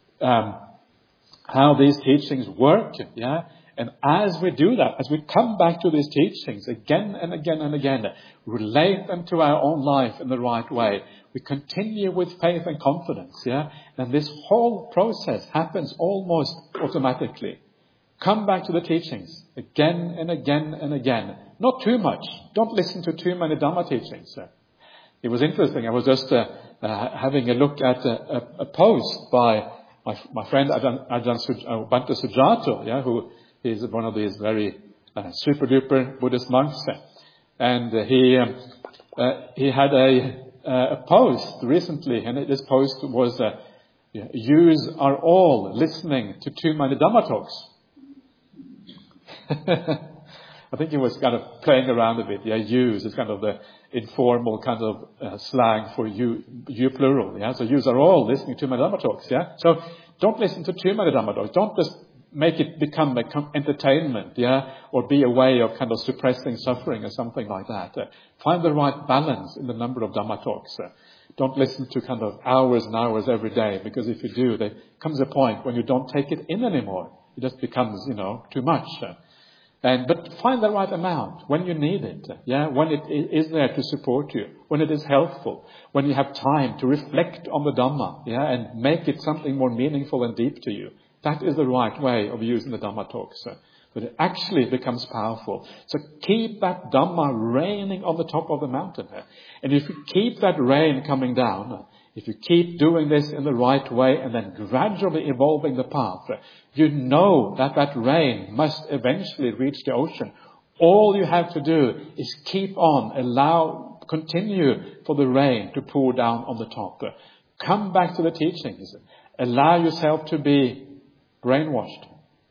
C: how these teachings work, yeah. And as we do that, as we come back to these teachings again and again and again, relate them to our own life in the right way, we continue with faith and confidence, yeah. And this whole process happens almost automatically. Come back to the teachings again and again and again. Not too much. Don't listen to too many Dhamma teachings. It was interesting. I was just having a look at a post by my friend Ajahn Bhante Sujato, yeah, who is one of these very super duper Buddhist monks, and he had a post recently, and this post was "Yous are all listening to too many Dhamma talks." I think he was kind of playing around a bit. Yeah, yous is kind of the informal kind of slang for you plural. Yeah, so yous are all listening to my Dhamma talks. Yeah, so don't listen to too many Dhamma talks. Don't just make it become entertainment. Yeah, or be a way of kind of suppressing suffering or something like that. Find the right balance in the number of Dhamma talks. Don't listen to kind of hours and hours every day, because if you do, there comes a point when you don't take it in anymore. It just becomes, too much. But find the right amount when you need it. Yeah, when it is there to support you, when it is helpful, when you have time to reflect on the Dhamma, yeah, and make it something more meaningful and deep to you. That is the right way of using the Dhamma talks. But it actually becomes powerful. So keep that Dhamma raining on the top of the mountain. And if you keep that rain coming down, if you keep doing this in the right way and then gradually evolving the path, you know that rain must eventually reach the ocean, All you have to do is keep on, continue for the rain to pour down on the top. Come back to the teachings. Allow yourself to be brainwashed.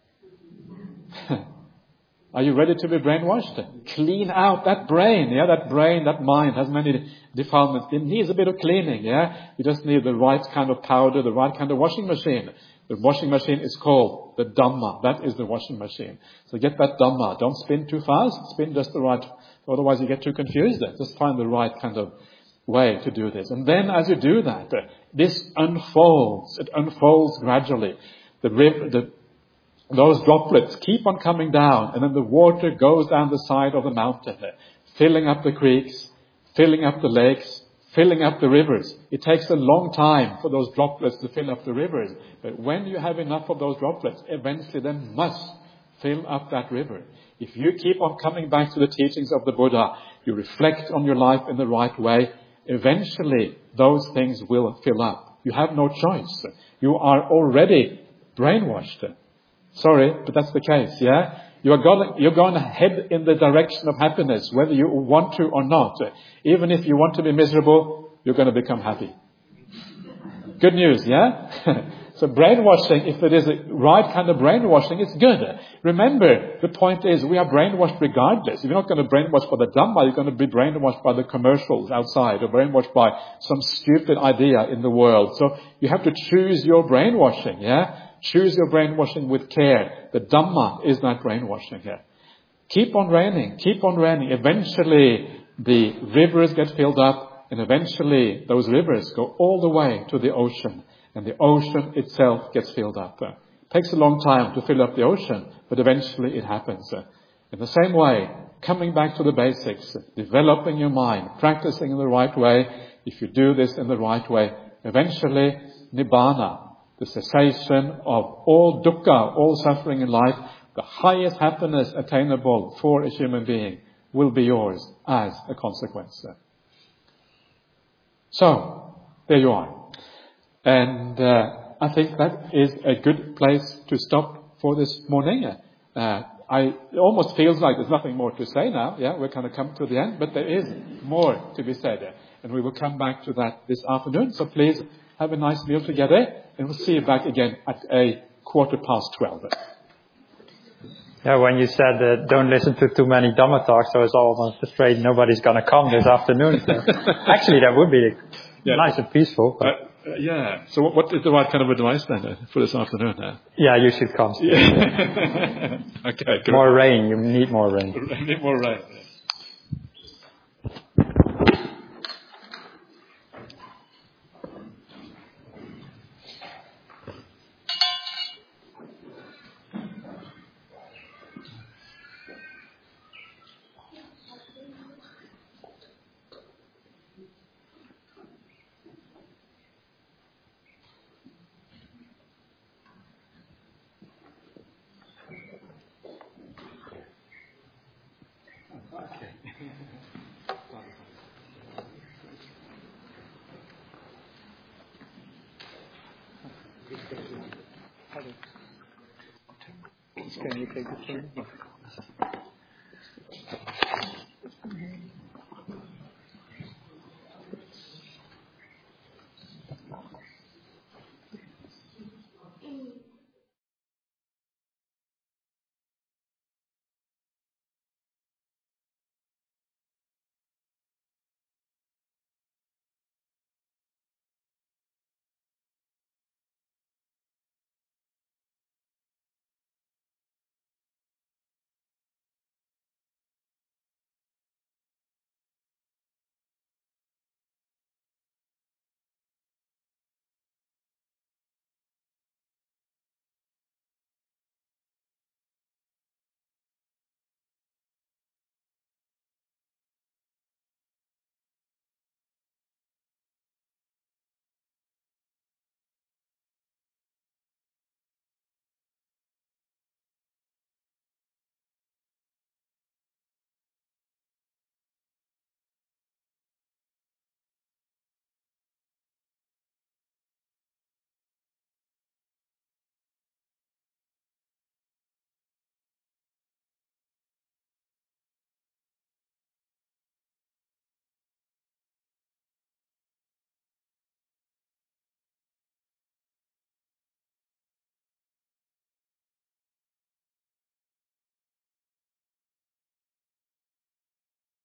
C: Are you ready to be brainwashed? Clean out that brain. Yeah, that mind has many defilements. It needs a bit of cleaning. Yeah, you just need the right kind of powder, the right kind of washing machine. The washing machine is called the Dhamma. That is the washing machine. So get that Dhamma. Don't spin too fast. Spin just the right. Otherwise you get too confused. Just find the right kind of way to do this. And then as you do that, this unfolds. It unfolds gradually. Those droplets keep on coming down, and then the water goes down the side of the mountain, filling up the creeks, filling up the lakes, filling up the rivers. It takes a long time for those droplets to fill up the rivers. But when you have enough of those droplets, eventually they must fill up that river. If you keep on coming back to the teachings of the Buddha, you reflect on your life in the right way, eventually those things will fill up. You have no choice. You are already brainwashed. Sorry, but that's the case, yeah? You're going to head in the direction of happiness, whether you want to or not. Even if you want to be miserable, you're going to become happy. Good news, yeah? So brainwashing, if it is the right kind of brainwashing, it's good. Remember, the point is we are brainwashed regardless. If you're not going to brainwash by the Dhamma, you're going to be brainwashed by the commercials outside or brainwashed by some stupid idea in the world. So you have to choose your brainwashing, yeah? Choose your brainwashing with care. The Dhamma is not brainwashing here. Keep on raining. Keep on raining. Eventually, the rivers get filled up, and eventually those rivers go all the way to the ocean, and the ocean itself gets filled up. It takes a long time to fill up the ocean, but eventually it happens. In the same way, coming back to the basics, developing your mind, practicing in the right way. If you do this in the right way, eventually Nibbana, the cessation of all dukkha, all suffering in life, the highest happiness attainable for a human being will be yours as a consequence. So, there you are. And I think that is a good place to stop for this morning. It almost feels like there's nothing more to say now. Yeah, we're kind of come to the end, but there is more to be said. And we will come back to that this afternoon. So please have a nice meal together. And we'll see you back again at 12:15.
D: Yeah, when you said don't listen to too many Dhamma talks, I was almost afraid nobody's going to come this afternoon. So actually, that would be nice and peaceful. But
C: yeah. So what is the right kind of advice then for this afternoon?
D: Yeah, you should come.
C: Yeah. Okay. Good.
D: More rain. You need more rain.
C: Need more rain.
D: Can you take the phone?